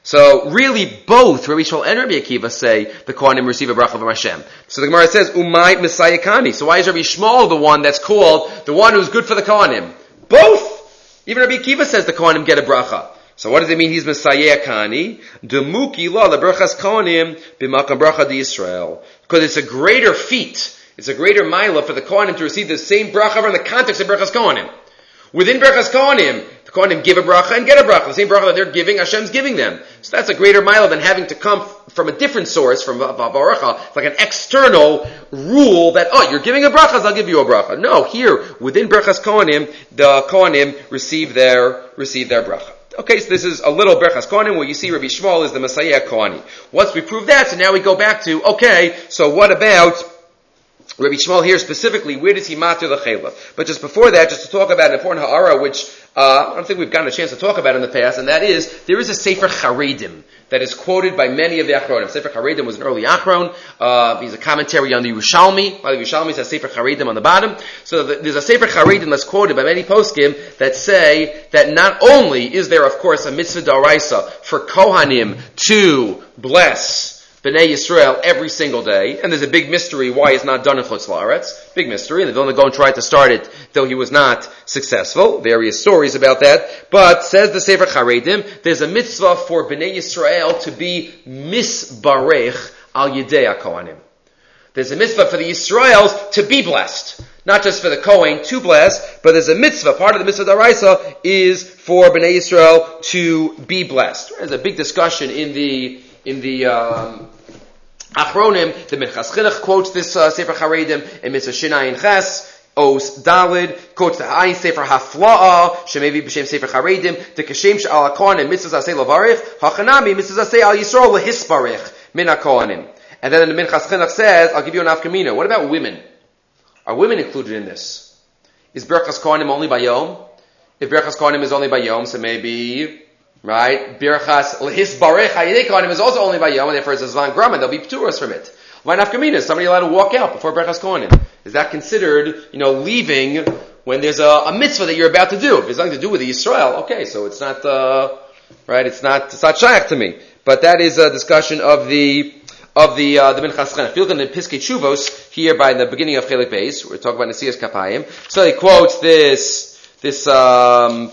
So really both Rabbi Yishmael and Rabbi Akiva say the Kohanim receive a bracha from Hashem. So the Gemara says, Umay Messiah Kani. So why is Rabbi Yishmael the one that's called the one who's good for the Kohanim? Both! Even Rabbi Akiva says the Kohanim get a bracha. So what does it mean he's Messiah Kani? Demuki la lebrachas Kohanim b'makam bracha di Yisrael. Because it's a greater feat. It's a greater milah for the Kohanim to receive the same bracha in the context of Brachas Kohanim. Within Brachas Kohanim, the Kohanim give a bracha and get a bracha. The same bracha that they're giving, Hashem's giving them. So that's a greater milah than having to come from a different source, from a bracha. It's like an external rule that, oh, you're giving a bracha, I'll give you a bracha. No, here, within Brachas Kohanim, the Kohanim receive their, receive their bracha. Okay, so this is a little Brachas Kohanim where you see Rabbi Yishmael is the Messiah Kohani. Once we prove that, so now we go back to, okay, so what about Rabbi Shmuel here specifically, where does he matir the chayla? But just before that, just to talk about an important ha'ara, which uh, I don't think we've gotten a chance to talk about in the past, and that is, there is a Sefer Charedim that is quoted by many of the Achronim. Sefer Charedim was an early Achron. Uh, he's a commentary on the Yerushalmi. Well, the Yerushalmi says Sefer Charedim on the bottom. So the, there's a Sefer Charedim that's quoted by many poskim that say that not only is there, of course, a mitzvah d'oraisa for Kohanim to bless Bnei Yisrael every single day, and there's a big mystery why it's not done in Chutz La'aretz. Big mystery, and the Vilna Gaon tried to start it, though he was not successful. Various stories about that. But, says the Sefer Charedim, there's a mitzvah for Bnei Yisrael to be misbarech al Yidei HaKohanim. There's a mitzvah for the Yisraels to be blessed. Not just for the Kohen to bless, but there's a mitzvah. Part of the mitzvah d'oraisa is for Bnei Yisrael to be blessed. There's a big discussion in the In the um, Achronim, the Minchas Chinuch quotes this uh, Sefer Charedim in Mitzvah Shinayin Ches, Os Dalid, quotes the Ayin Sefer Hafla'a, Shemevi B'Shem Sefer Charedim, the Kashem Sh'al HaKohanim, Mitzvah Zasei Lavarich, Hachanami, Mitzvah Zasei Al Yisrael Lehisbarich, Min HaKohanim. And then the Minchas Chinuch says, I'll give you an afkamina. What about women? Are women included in this? Is Berachas Kohanim only by Yom? If Berachas Kohanim is only by Yom, so maybe... Right? Birchas Lehisbarech HaYidei Kohanim is also only by Yom, and therefore it's a Zvan Grama, they'll be pturas from it. Why nafkamina? Is somebody allowed to walk out before Birchas Kohanim? Is that considered, you know, leaving when there's a, a mitzvah that you're about to do? If it's nothing to do with the Yisrael, okay, so it's not, uh, right, it's not, it's not shaykh to me. But that is a discussion of the, of the, uh, the Minchas Chinuch. If you look in the Piskei Tshuvos, here by the beginning of Chelik Beis, we're talking about Nesias Kapayim, so he quotes this, this, um,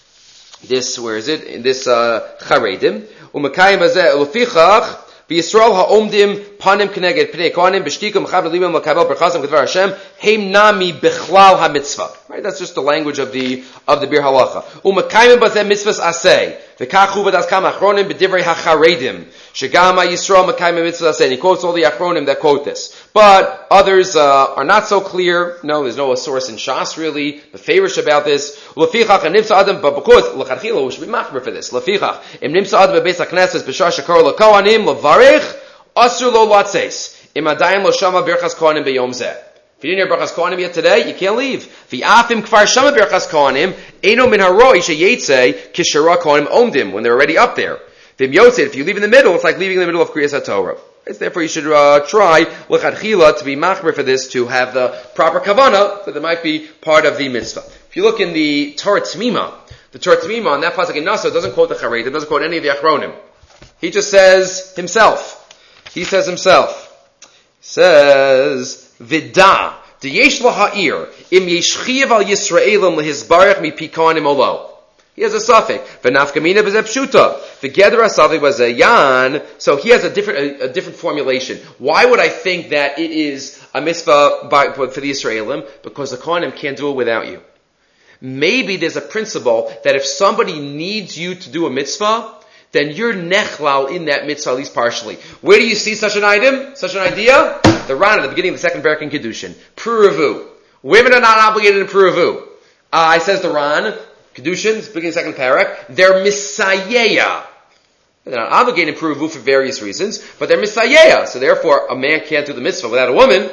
This, where is it? In this, uh, Charedim. Umakayim bazeh, ulefichach, v'Yisrael ha'omdim, panim keneged, pnei kohanim, b'shtikum, chav l'limim, l'kabel, b'chazim, k'dvar Hashem, heim nami b'chlal ha'mitzvah. Right? That's just the language of the, of the Bir Halacha. Umakayim bazeh mitzvahs aseh, v'kachu b'das kam achronim, b'divrei ha'charedim, shegam ha'Yisrael makayim mitzvahs aseh. And he quotes all the achronim that quote this. But others, uh, are not so clear. No, there's no source in Shas really, the favorish about this. Lefichach, and nimsa adam, but because, l'chadchila, we should be machmer for this. Lefichach, im nimsa adam b'beis ha'knesses, b'shar shakar l'kohanim, l'varich, asur lo latzeis, im adayim lo shama birchas kohanim b'yom zeh. If you didn't hear birchas kohanim yet today, you can't leave. V'afim kfar shama birchas kohanim, eino min haroi sheyetzei, kishara kohanim omdim, when they're already up there. V'im yotzei, if you leave in the middle, it's like leaving in the middle of Kriyas HaTorah. It's therefore you should uh, try l'chadchila to be machmer for this, to have the proper kavanah, that there might be part of the mitzvah. If you look in the Torah T'mima, the Torah T'mima on that pasuk in Nasa doesn't quote the Charedim, doesn't quote any of the Achronim. He just says himself. He says himself. He says Vida deyesh laha'ir im yeshchiv al Yisraelim lehisbarach mi pikanim olo. He has a suffix. V'nafkamina b'zeh pshuta. V'geder ha-suffix was a yan. So he has a different, a, a different formulation. Why would I think that it is a mitzvah by, for the Yisraelim? Because the Kohanim can't do it without you. Maybe there's a principle that if somebody needs you to do a mitzvah, then you're nechlal in that mitzvah, at least partially. Where do you see such an item, such an idea? The Ran at the beginning of the second parak in Kedushin. Puravu. Women are not obligated in Puravu. Uh, says the Ran, Kedushin, beginning of the second parak, they're misayea. They're not obligated in Puravu for various reasons, but they're misayea. So therefore, a man can't do the mitzvah without a woman.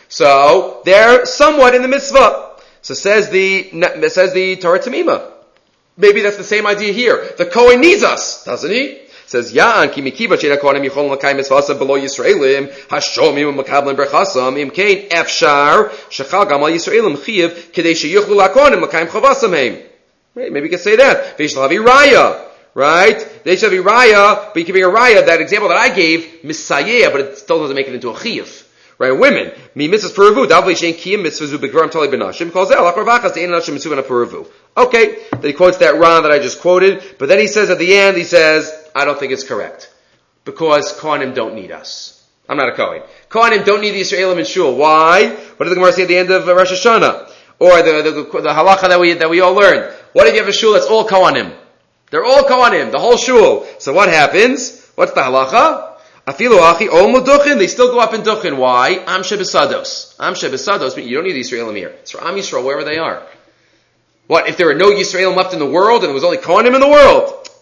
So they're somewhat in the mitzvah. So says the, says the Torah T'mima. Maybe that's the same idea here. The Kohen needs us, doesn't he? It says, Ya'an ki mikiva she'ena kohanim yichol l'kayim mitzvasa below Yisraelim, hashomim u'makablim berchasam, im kein efshar, shechal gam al Yisraelim chiv, kedei she'yuchlu l'kohanim l'kayim chavasam heim. Right? Maybe you could say that. V'yish l'havi raya. Right? They should have a raya, but you can bring a raya, that example that I gave, misayeh, but it still doesn't make it into a chiv. Right? Women. Mi mitzvahs puravu. Davli shein kiyim mitzvahs ubigvarim tali benashim. Calls out lachravachas to ein nashim mitzvah puravu. Okay. Then he quotes that Ran that I just quoted. But then he says at the end, he says, I don't think it's correct. Because Kohanim don't need us. I'm not a Kohen. Kohanim don't need the Yisraelim in shul. Why? What does the Gemara say at the end of Rosh Hashanah? Or the, the, the, the halacha that we, that we all learned. What if you have a shul that's all Kohanim? They're all Kohanim. The whole shul. So what happens? What's the halacha? Afilu achi ol muduchin. They still go up in duchin. Why? Am shebesados. Am shebesados. You don't need the Yisraelim here. It's for Am Yisrael wherever they are. What if there are no Yisraelim left in the world and there was only Kohanim in the world?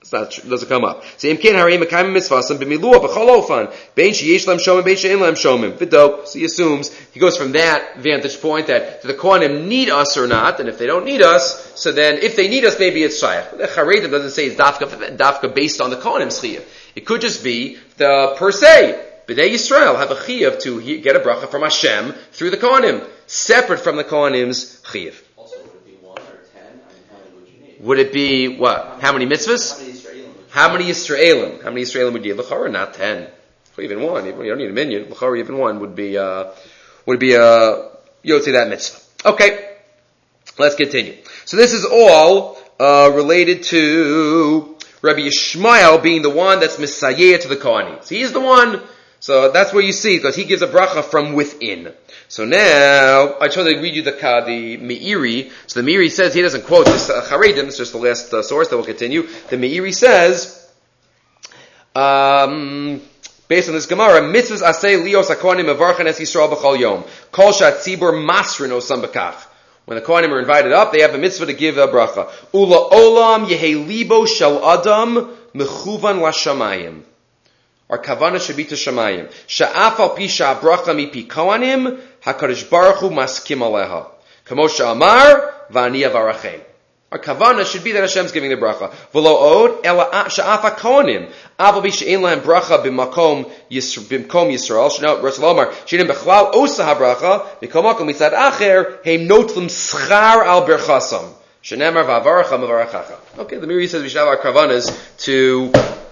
It's not true. It doesn't come up. So imkin harim mekayim mitzvasim b'milua b'chol ofan bein sheyesh lem shomim bein she'en lem shomim v'do. So he assumes he goes from that vantage point that do the kohanim need us or not, and if they don't need us, so then if they need us, maybe it's shayach. The charedim doesn't say it's dafka dafka based on the kohanim's chiyuv. It could just be the per se. B'nai Yisrael have a chiyuv to he, get a bracha from Hashem through the kohanim, separate from the kohanim's chiyuv.
Also, would it be one or ten? I mean, how many would you need?
Would it be what? How many mitzvahs?
How many Yisraelim?
How many Yisraelim? How many Yisraelim would you need? L'chara, not ten. Or even one. You don't need a minion. L'chara, even one would be, uh, would be, uh, you would say that mitzvah. Okay. Let's continue. So this is all, uh, related to Rabbi Yishmael being the one that's Messiah to the Kohanim. So he's the one, so that's where you see, because he gives a bracha from within. So now, I tried to read you the the Meiri. So the Meiri says, he doesn't quote this uh, Charedim, it's just the last uh, source that will continue. The Meiri says, um, based on this Gemara, mitzvahs asay lios hakohanim mevarchen es Yisrael b'chol yom. Kol shat tzibur masrin osam bekach. When the Kohanim are invited up, they have a mitzvah to give a bracha. Ula olam yehe libo shel adam mechuvan lashamayim. Our kavana should be to shamayim. Sha'af al pisha bracha mipi kohanim, HaKadosh Baruch Hu maskim aleha. Kamosha amar, v'ani avarachem. Our kavana should be that Hashem's giving the bracha. V'lo od, ela sha'af ha-kohanim. Aval bi she'en lahem bracha b'makom b'mkom Yisrael. Sh'no, Rasul Omar, she'en b'chlal osa ha-bracha, b'kom makom mitzad acher, heim notlim schar al berchasam. She'nemar v'avaracham avarachacha. Okay, the Meiri says we should have our kavanas to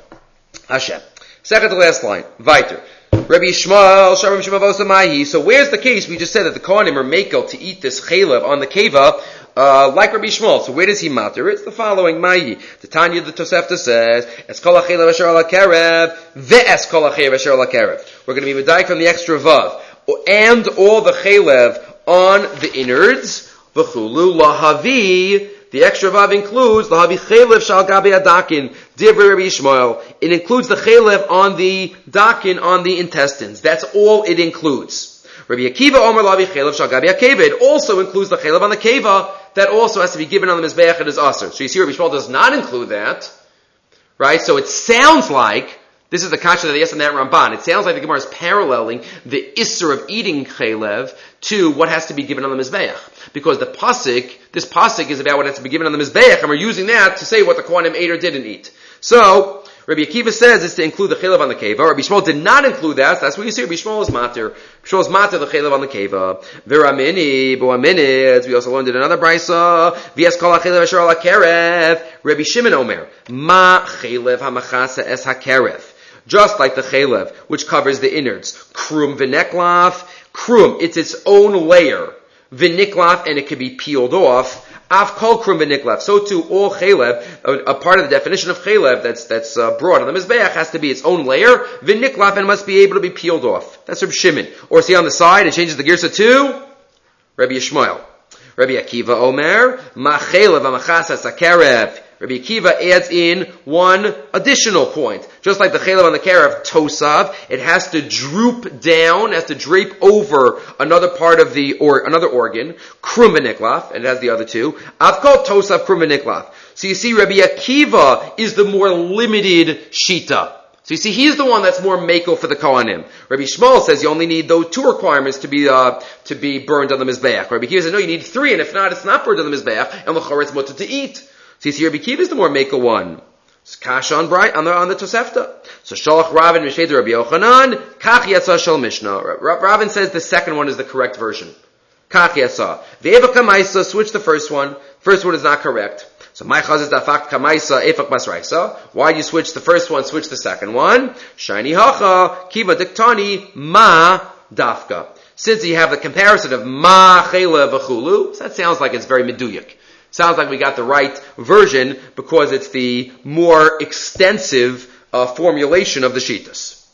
Hashem. Second to last line. Weiter. Rabbi Yishmael, Shabbat Shemavosa Mahi. So where's the case? We just said that the Kohanim are makel to eat this chalev on the keva, uh, like Rabbi Yishmael. So where does he matter? It's the following, Mahi. The Tanya, the Tosefta says, Es kol ha-chalev asher ala kerev, ve'es kol ha-chalev asher ala kerev. We're going to be medayik from the extra vav. And all the chalev on the innards, v'chulu lahavi. The extra vav includes lahavi chalev shal gabi adakin, divrei Rabbi Yishmael. It includes the chalev on the dakin, on the intestines. That's all it includes. Rabbi Akiva Omer lahavi chalev shal gabi akeva. It also includes the chalev on the keva. That also has to be given on the mizbeach and is aser. So you see, Rabbi Yishmael does not include that, right? So it sounds like this is the kasha that they asked in that Ramban. It sounds like the Gemara is paralleling the isser of eating chalev to what has to be given on the mizbeach. Because the pasuk, this pasuk is about what has to be given on the mizbeach, and we're using that to say what the Kohanim ate or didn't eat. So, Rabbi Akiva says it's to include the chalev on the keva. Rabbi Yishmael did not include that. So that's what you see. Rabbi Yishmael is matir. Rabbi Yishmael is matir the chalev on the keva. V'ramini, bo'amini. We also learned in another brisa. V'yes kol ha-chalev asher ala kerev. Rabbi Shimon Omer, ma chalev ha-machasa es ha-kerev. Just like the chalev, which covers the innards. Krum v'neklaf. Krum, it's its own layer. V'niklaf, and it can be peeled off. Av kol krum v'niklaf. So too, all chalev, a, a part of the definition of chalev that's that's uh, brought on the mizbeach has to be its own layer. V'niklaf, and must be able to be peeled off. That's Rabbi Shimon. Or see on the side, it changes the girsa to Rabbi Yishmael. Rabbi Akiva Omer, ma chalev ha'machasas ha'kerev. Rabbi Akiva adds in one additional point. Just like the chalev on the kerev, tosav, it has to droop down, has to drape over another part of the, or another organ, krum v'niklaf, and it has the other two. I've called tosav krum v'niklaf. So you see, Rabbi Akiva is the more limited shita. So you see, he's the one that's more makel for the Kohanim. Rabbi Yishmael says you only need those two requirements to be uh, to be burned on the mizbeach. Rabbi Akiva says no, you need three, and if not, it's not burned on the mizbeach, and l'chorah it's mutter to eat. So you see, Rabbi Akiva is the more makel one. It's kasha on bright on the on the Tosefta. So Shalach Ravin Mished Rabbi Yochanan Kach Yatsa Shel Mishnah. Ravin says the second one is the correct version. Kach Yatsa. Ve'evak Kamaisa, switch the first one. First one is not correct. So my chazis dafak Kamaisa Efak Basraisa. Why do you switch the first one? Switch the second one. Shiny Hacha Kiva Diktani Ma Dafka. Since you have the comparison of Ma Chela V'chulu, so that sounds like it's very meduyik. Sounds like we got the right version because it's the more extensive uh, formulation of the Shitas.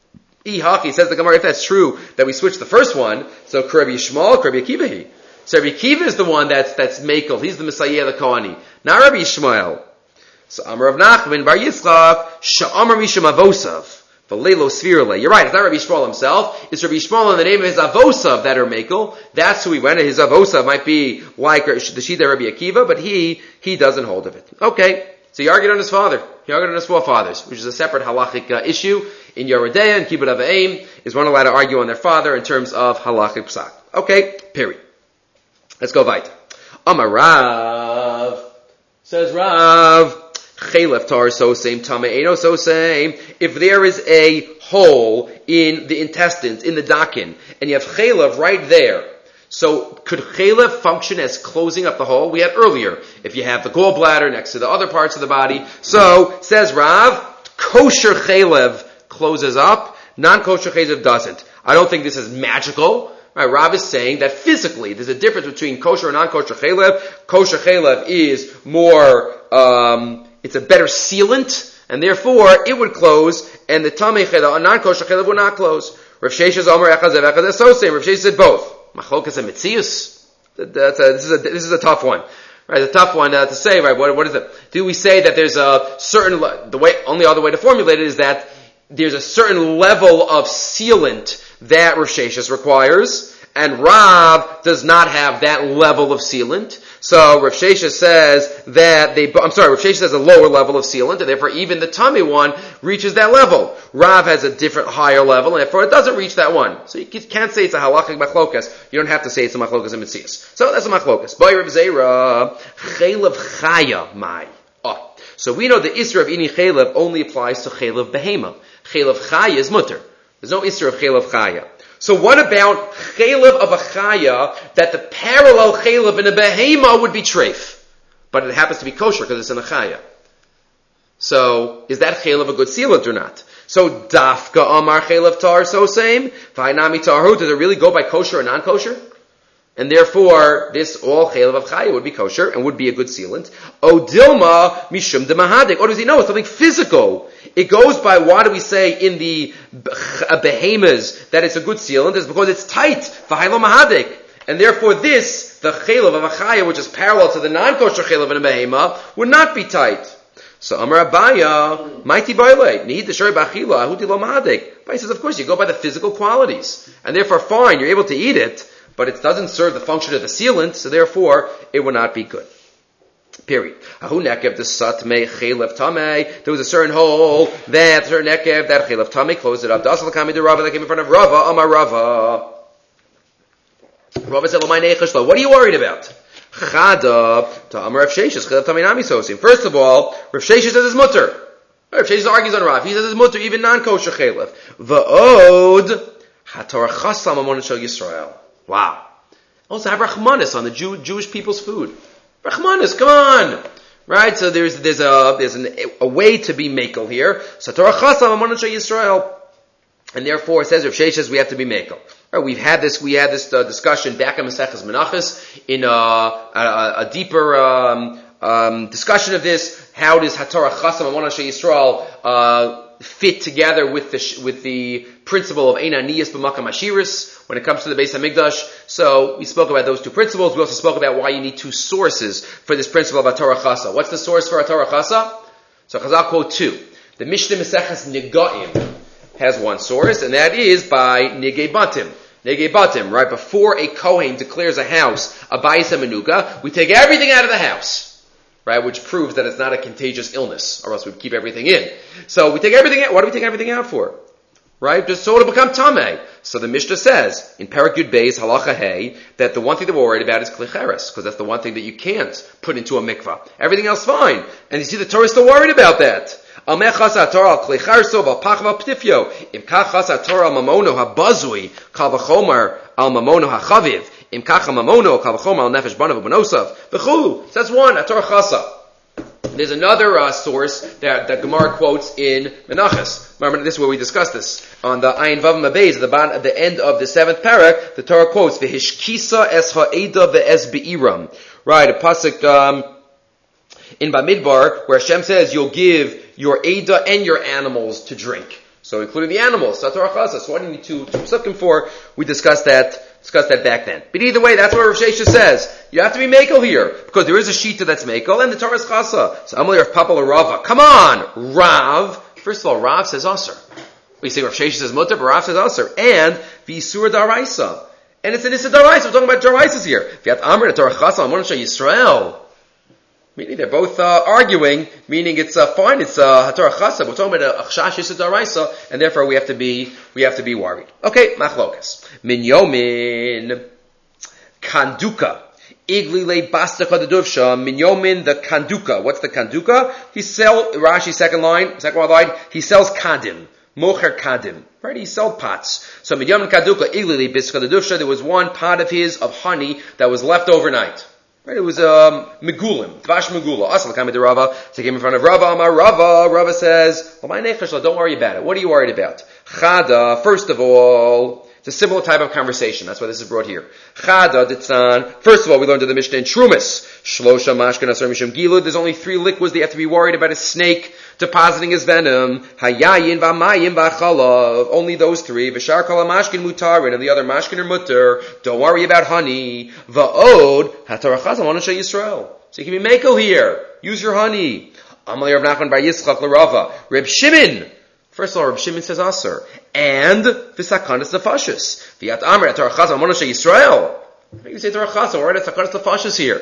Ihaki says the Gemara, if that's true, that we switch the first one, so Rabbi Yishmael, Rabbi Akiva he. So Rabbi Akiva is the one that's, that's Makel. He's the Messiah, the Kohani. Not Rabbi Yishmael. So Amar of Nachman, Bar Yitzchak, Sha'amar Misham Avosav. You're right, it's not Rabbi Yishmael himself, it's Rabbi Yishmael in the name of his Avosav that are Makel. That's who he went, his Avosav might be like the Shita Rabbi Akiva, but he, he doesn't hold of it. Okay, So he argued on his father. He argued on his forefathers, which is a separate halachic uh, issue. In Yeridea and Kibbutz Avayim, is one allowed to argue on their father in terms of halachic psak. Okay, period. Let's go weiter. Amar Rav, says Rav, Chelef tar so same tameino so same. If there is a hole in the intestines, in the dakin, and you have chelev right there, so could chelev function as closing up the hole? We had earlier, if you have the gallbladder next to the other parts of the body. So, says Rav, kosher chelev closes up, non-kosher chelev doesn't. I don't think this is magical. Right, Rav is saying that physically, there's a difference between kosher and non-kosher chelev. Kosher chelev is more, um, it's a better sealant, and therefore it would close, and the tamei chelev, non-kosher chelev would not close. Rav Sheshes Omer Echazev Echazev so same. Rav Sheshes said both. Machlokas and Metzius. That's a, this is a this is a tough one, right? A tough one uh, to say, right? What what is it? Do we say that there's a certain the way? Only other way to formulate it is that there's a certain level of sealant that Rav Sheshes requires, and Rav does not have that level of sealant. So Rav Sheshes says that they, I'm sorry, Rav Sheshes has a lower level of sealant, and therefore even the tummy one reaches that level. Rav has a different higher level, and therefore it doesn't reach that one. So you can't say it's a halachic machlokas. You don't have to say it's a machlokas and mitzias. So that's a machlokas. Boy Rav Zera, chelev chaya mai. Oh. So we know the isra of eating chelev only applies to chelev behema. Chelev chaya is mutter. There's no isra of chelev chaya. So what about chelev of a chaya that the parallel chelev in a behema would be treif, but it happens to be kosher because it's in a chaya? So is that chelev a good sealant or not? So dafka amar chelev tar so same v'hainami tarhu. Does it really go by kosher or non-kosher? And therefore, this all chelev of chaya would be kosher and would be a good sealant. O dilma mishum de mahadik. Or does he know it's something physical? It goes by, why do we say in the behemoths that it's a good sealant? It's because it's tight. V'hailo mahadik. And therefore this, the chelev of a chaya, which is parallel to the non-kosher chelev in a behema, would not be tight. So Amar Abaya, mighty baile, nihid d'shari b'achila, ahuti lo mahadik. But he says, of course, you go by the physical qualities. And therefore, fine, you're able to eat it, but it doesn't serve the function of the sealant, so therefore it will not be good. Period. There was a certain hole that certain nekev that chelev tamei closed it up. Dasal kami de Rava that came in front of Rava. Amar Rava. Rava said, "What are you worried about?" Chada to Amar Rav Sheshes chelev tamei nami sosim. First of all, Rav Sheshes says it's mutter. Rav Sheshes argues on Rav. He says it's mutter, even non-kosher chelev. Va'od haTorah chasam amon shel Yisrael. Wow. Also have Rachmanis on the Jew, Jewish people's food. Rachmanis, come on! Right? So there's, there's a, there's an, a way to be makel here. So Torah chasam amon shel Yisrael. And therefore, it says, Rav Sheshes, we have to be makel. Right, we've had this, we had this uh, discussion back in Maseches Menachos in uh, a, a deeper, um, um, discussion of this. How does HaTorah chasam amon shel Yisrael, uh, fit together with the with the principle of Ein Aniyas B'Makam Ashiris when it comes to the Beis Hamikdash. So we spoke about those two principles. We also spoke about why you need two sources for this principle of Torah Chasa. What's the source for Torah Chasa? So Chazal quote two. The Mishnah Maseches Negaim has one source, and that is by Negei Batim. Negei Batim, right before a Kohen declares a house a Bayis HaMenuga, we take everything out of the house. Right, which proves that it's not a contagious illness, or else we'd keep everything in. So we take everything out. What do we take everything out for? Right, just so it'll become tamei. So the Mishnah says in Perek Yud Beis Halacha Hey that the one thing that we're worried about is klicheres, because that's the one thing that you can't put into a mikvah. Everything else fine, and you see the Torah is still worried about that. Amech chasa Torah al klicherso v'pach v'ptifyo im kach chasa Torah mamono habazui kal v'chomer al mamono hachaviv. Im kacha mamono kal v'chomer al nefesh banav v'nosav v'chulu. So that's one, a Torah chasa. There's another uh, source that, that Gemara quotes in Menachos. Remember, this is where we discussed this. On the Ayin Vav Mabez, at the, bottom, at the end of the seventh parak, the Torah quotes, V'hishkisa es ha'eda ve'es be'iram. Right, a pasuk um, in Bamidbar, where Hashem says, you'll give your Eda and your animals to drink. So including the animals. So Torah Chasa. So what do you need two, two psukim for? We discussed that. Discussed that back then. But either way, that's what Rav Sheshes says. You have to be makel here, because there is a shita that's makel, and the Torah is chasa. So Amalei Rav Papa Rava. Come on, Rav. First of all, Rav says aser. We say Rav Sheshes says mutter, but Rav says aser. And v'isur daraisa. And it's an issa daraisa. We're talking about daraisas here. V'yat amr Torah chasa amon shel Yisrael. Meaning they're both uh, arguing, meaning it's uh, fine, it's uh, Hatorah Chasa, we're talking about a Achshash Yisud, and therefore we have to be, we have to be worried. Okay, Machlokas. Min Yomin Kanduka. Iglile Bastaka the Duvsha, Minyomin the Kanduka. What's the Kanduka? He sells, Rashi second line, second line, he sells Kadim. Mocher Kadim. Right? He sold pots. So Minyomin Kanduka, Iglile Bastaka the Duvsha, there was one pot of his, of honey, that was left overnight. Right? It was, um, Megulim. Dvash Megula. Asal Kami de Rava. So he came in front of Rava, Amar Rava. Rava says, well, my nefesh, don't worry about it. What are you worried about? Chada, first of all, it's a similar type of conversation. That's why this is brought here. Chada ditzan. First of all, we learned in the Mishnah in Trumas. Shlosha mashkan asar mishum gilud. There's only three liquids that you have to be worried about: a snake depositing his venom, hayayin v'mayim v'chalav. Only those three. V'shar kol mashkin mutarin, and the other mashkin are mutter. Don't worry about honey. Va'od hatorah chazal anashe Yisrael. So you can be meko here. Use your honey. Amalei Rav Nachman bar Yitzchak l'Rava. Reb Shimon. First of all, Reb Shimon says Aser. And v'sakanas nefashis. V'yat amr Torah chazal monoshe Yisrael. You say Torah chazal, right? It's sakanas nefashis here.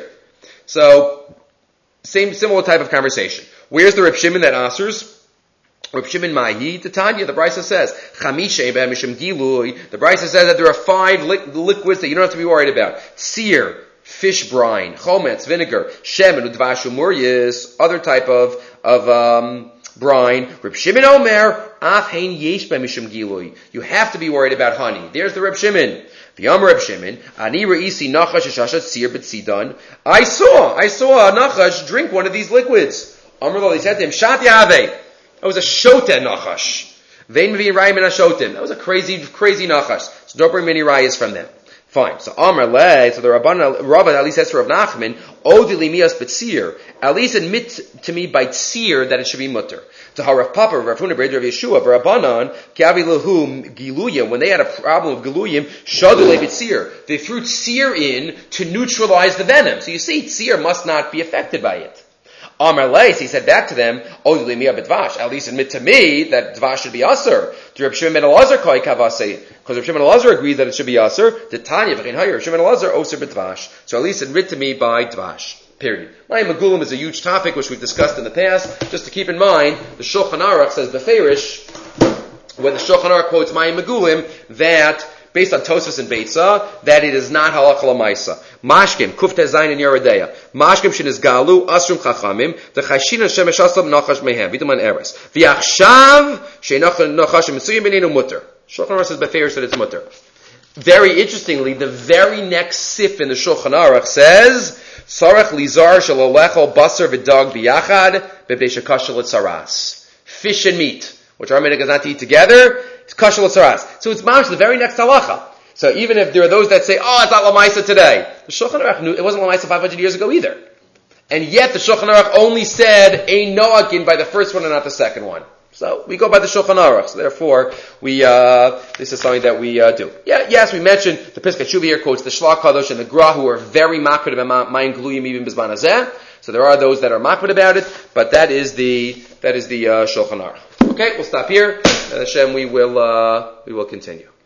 So, same, similar type of conversation. Where's the Reb Shimon that answers? Reb Shimon Mahi, Tanya, the Brisa says, Chamishe b'mishim gilui. The Brisa says that there are five li- liquids that you don't have to be worried about. Seer, fish brine, chometz, vinegar, shemen, udvash, umuryis, other type of, of, um, brine. Reb Shimon Omer, af hein yesh b'mishim gilui. You have to be worried about honey. There's the Reb Shimon. The Amar Reb Shimon, ani re'isi nachash shashashat seer b'tzidan. I saw, I saw a nachash drink one of these liquids. Amar lo, he said to him, shat yaveh. That was a shoten nachash. Vein mevi rayim in a shoten. That was a crazy, crazy nachash. So don't bring many rayas from them. Fine. So Amar le, so the Rabban, Rabban at least says to Rav Nachman, Odili miyas b'tzir. At least admit to me by tzir that it should be mutter. To Harav Papa, Rav Huna Breder of Yeshua, Rabbanan, Kiavi Lahum Giluyim, when they had a problem with Giluyim, Shadu le b'tzir. They threw tzir in to neutralize the venom. So you see, tzir must not be affected by it. Amar Leis, he said back to them, Odili miyah b'dvash. At least admit to me that dvash should be aser. To Reb Shimon ben Elazar koi kavasei. Because Reb Shimon ben Elazar agreed that it should be aser. The Tanya v'chein hayir. Reb Shimon ben Elazar oser b'dvash. So at least admit to me by dvash. Period. Mayim Megulim is a huge topic which we've discussed in the past. Just to keep in mind, the Shulchan Aruch says beferish, when the Shulchan Aruch quotes Mayim Megulim, that based on Tosfos and Beitza, that it is not halakha l'maisa. Mashkim kufte zayin in Yeredeya. Mashkim sheniz galu asrum chachamim. The chayshina shemesh aslam nachash mehem. V'ituman eres. V'achshav she'nach nachash mitzuyim b'neinu mutter. Shulchan Aruch says beferish that it's mutter. Very interestingly, the very next sif in the Shulchan Aruch says, Sarach lizar shalalechol basar v'dag biyachad b'bnei shekashel etzaras. Fish and meat, which our minhag is not to eat together, it's kashel etzaras. So it's mamish the very next halacha. So even if there are those that say, oh, it's not lamaisa today, the Shulchan Aruch knew it wasn't lamaisa five hundred years ago either. And yet the Shulchan Aruch only said a noakin by the first one and not the second one. So we go by the Shulchan Aruch. So therefore, we uh, this is something that we uh, do. Yeah, yes, we mentioned the Pesach Shuvi here quotes the Shlach Kadosh and the Gra, who are very makbid about Mayin Gluyim even Bizman Hazeh. So there are those that are makbid about it, but that is the that is the uh, Shulchan Aruch. Okay, we'll stop here. And Hashem, we will uh, we will continue.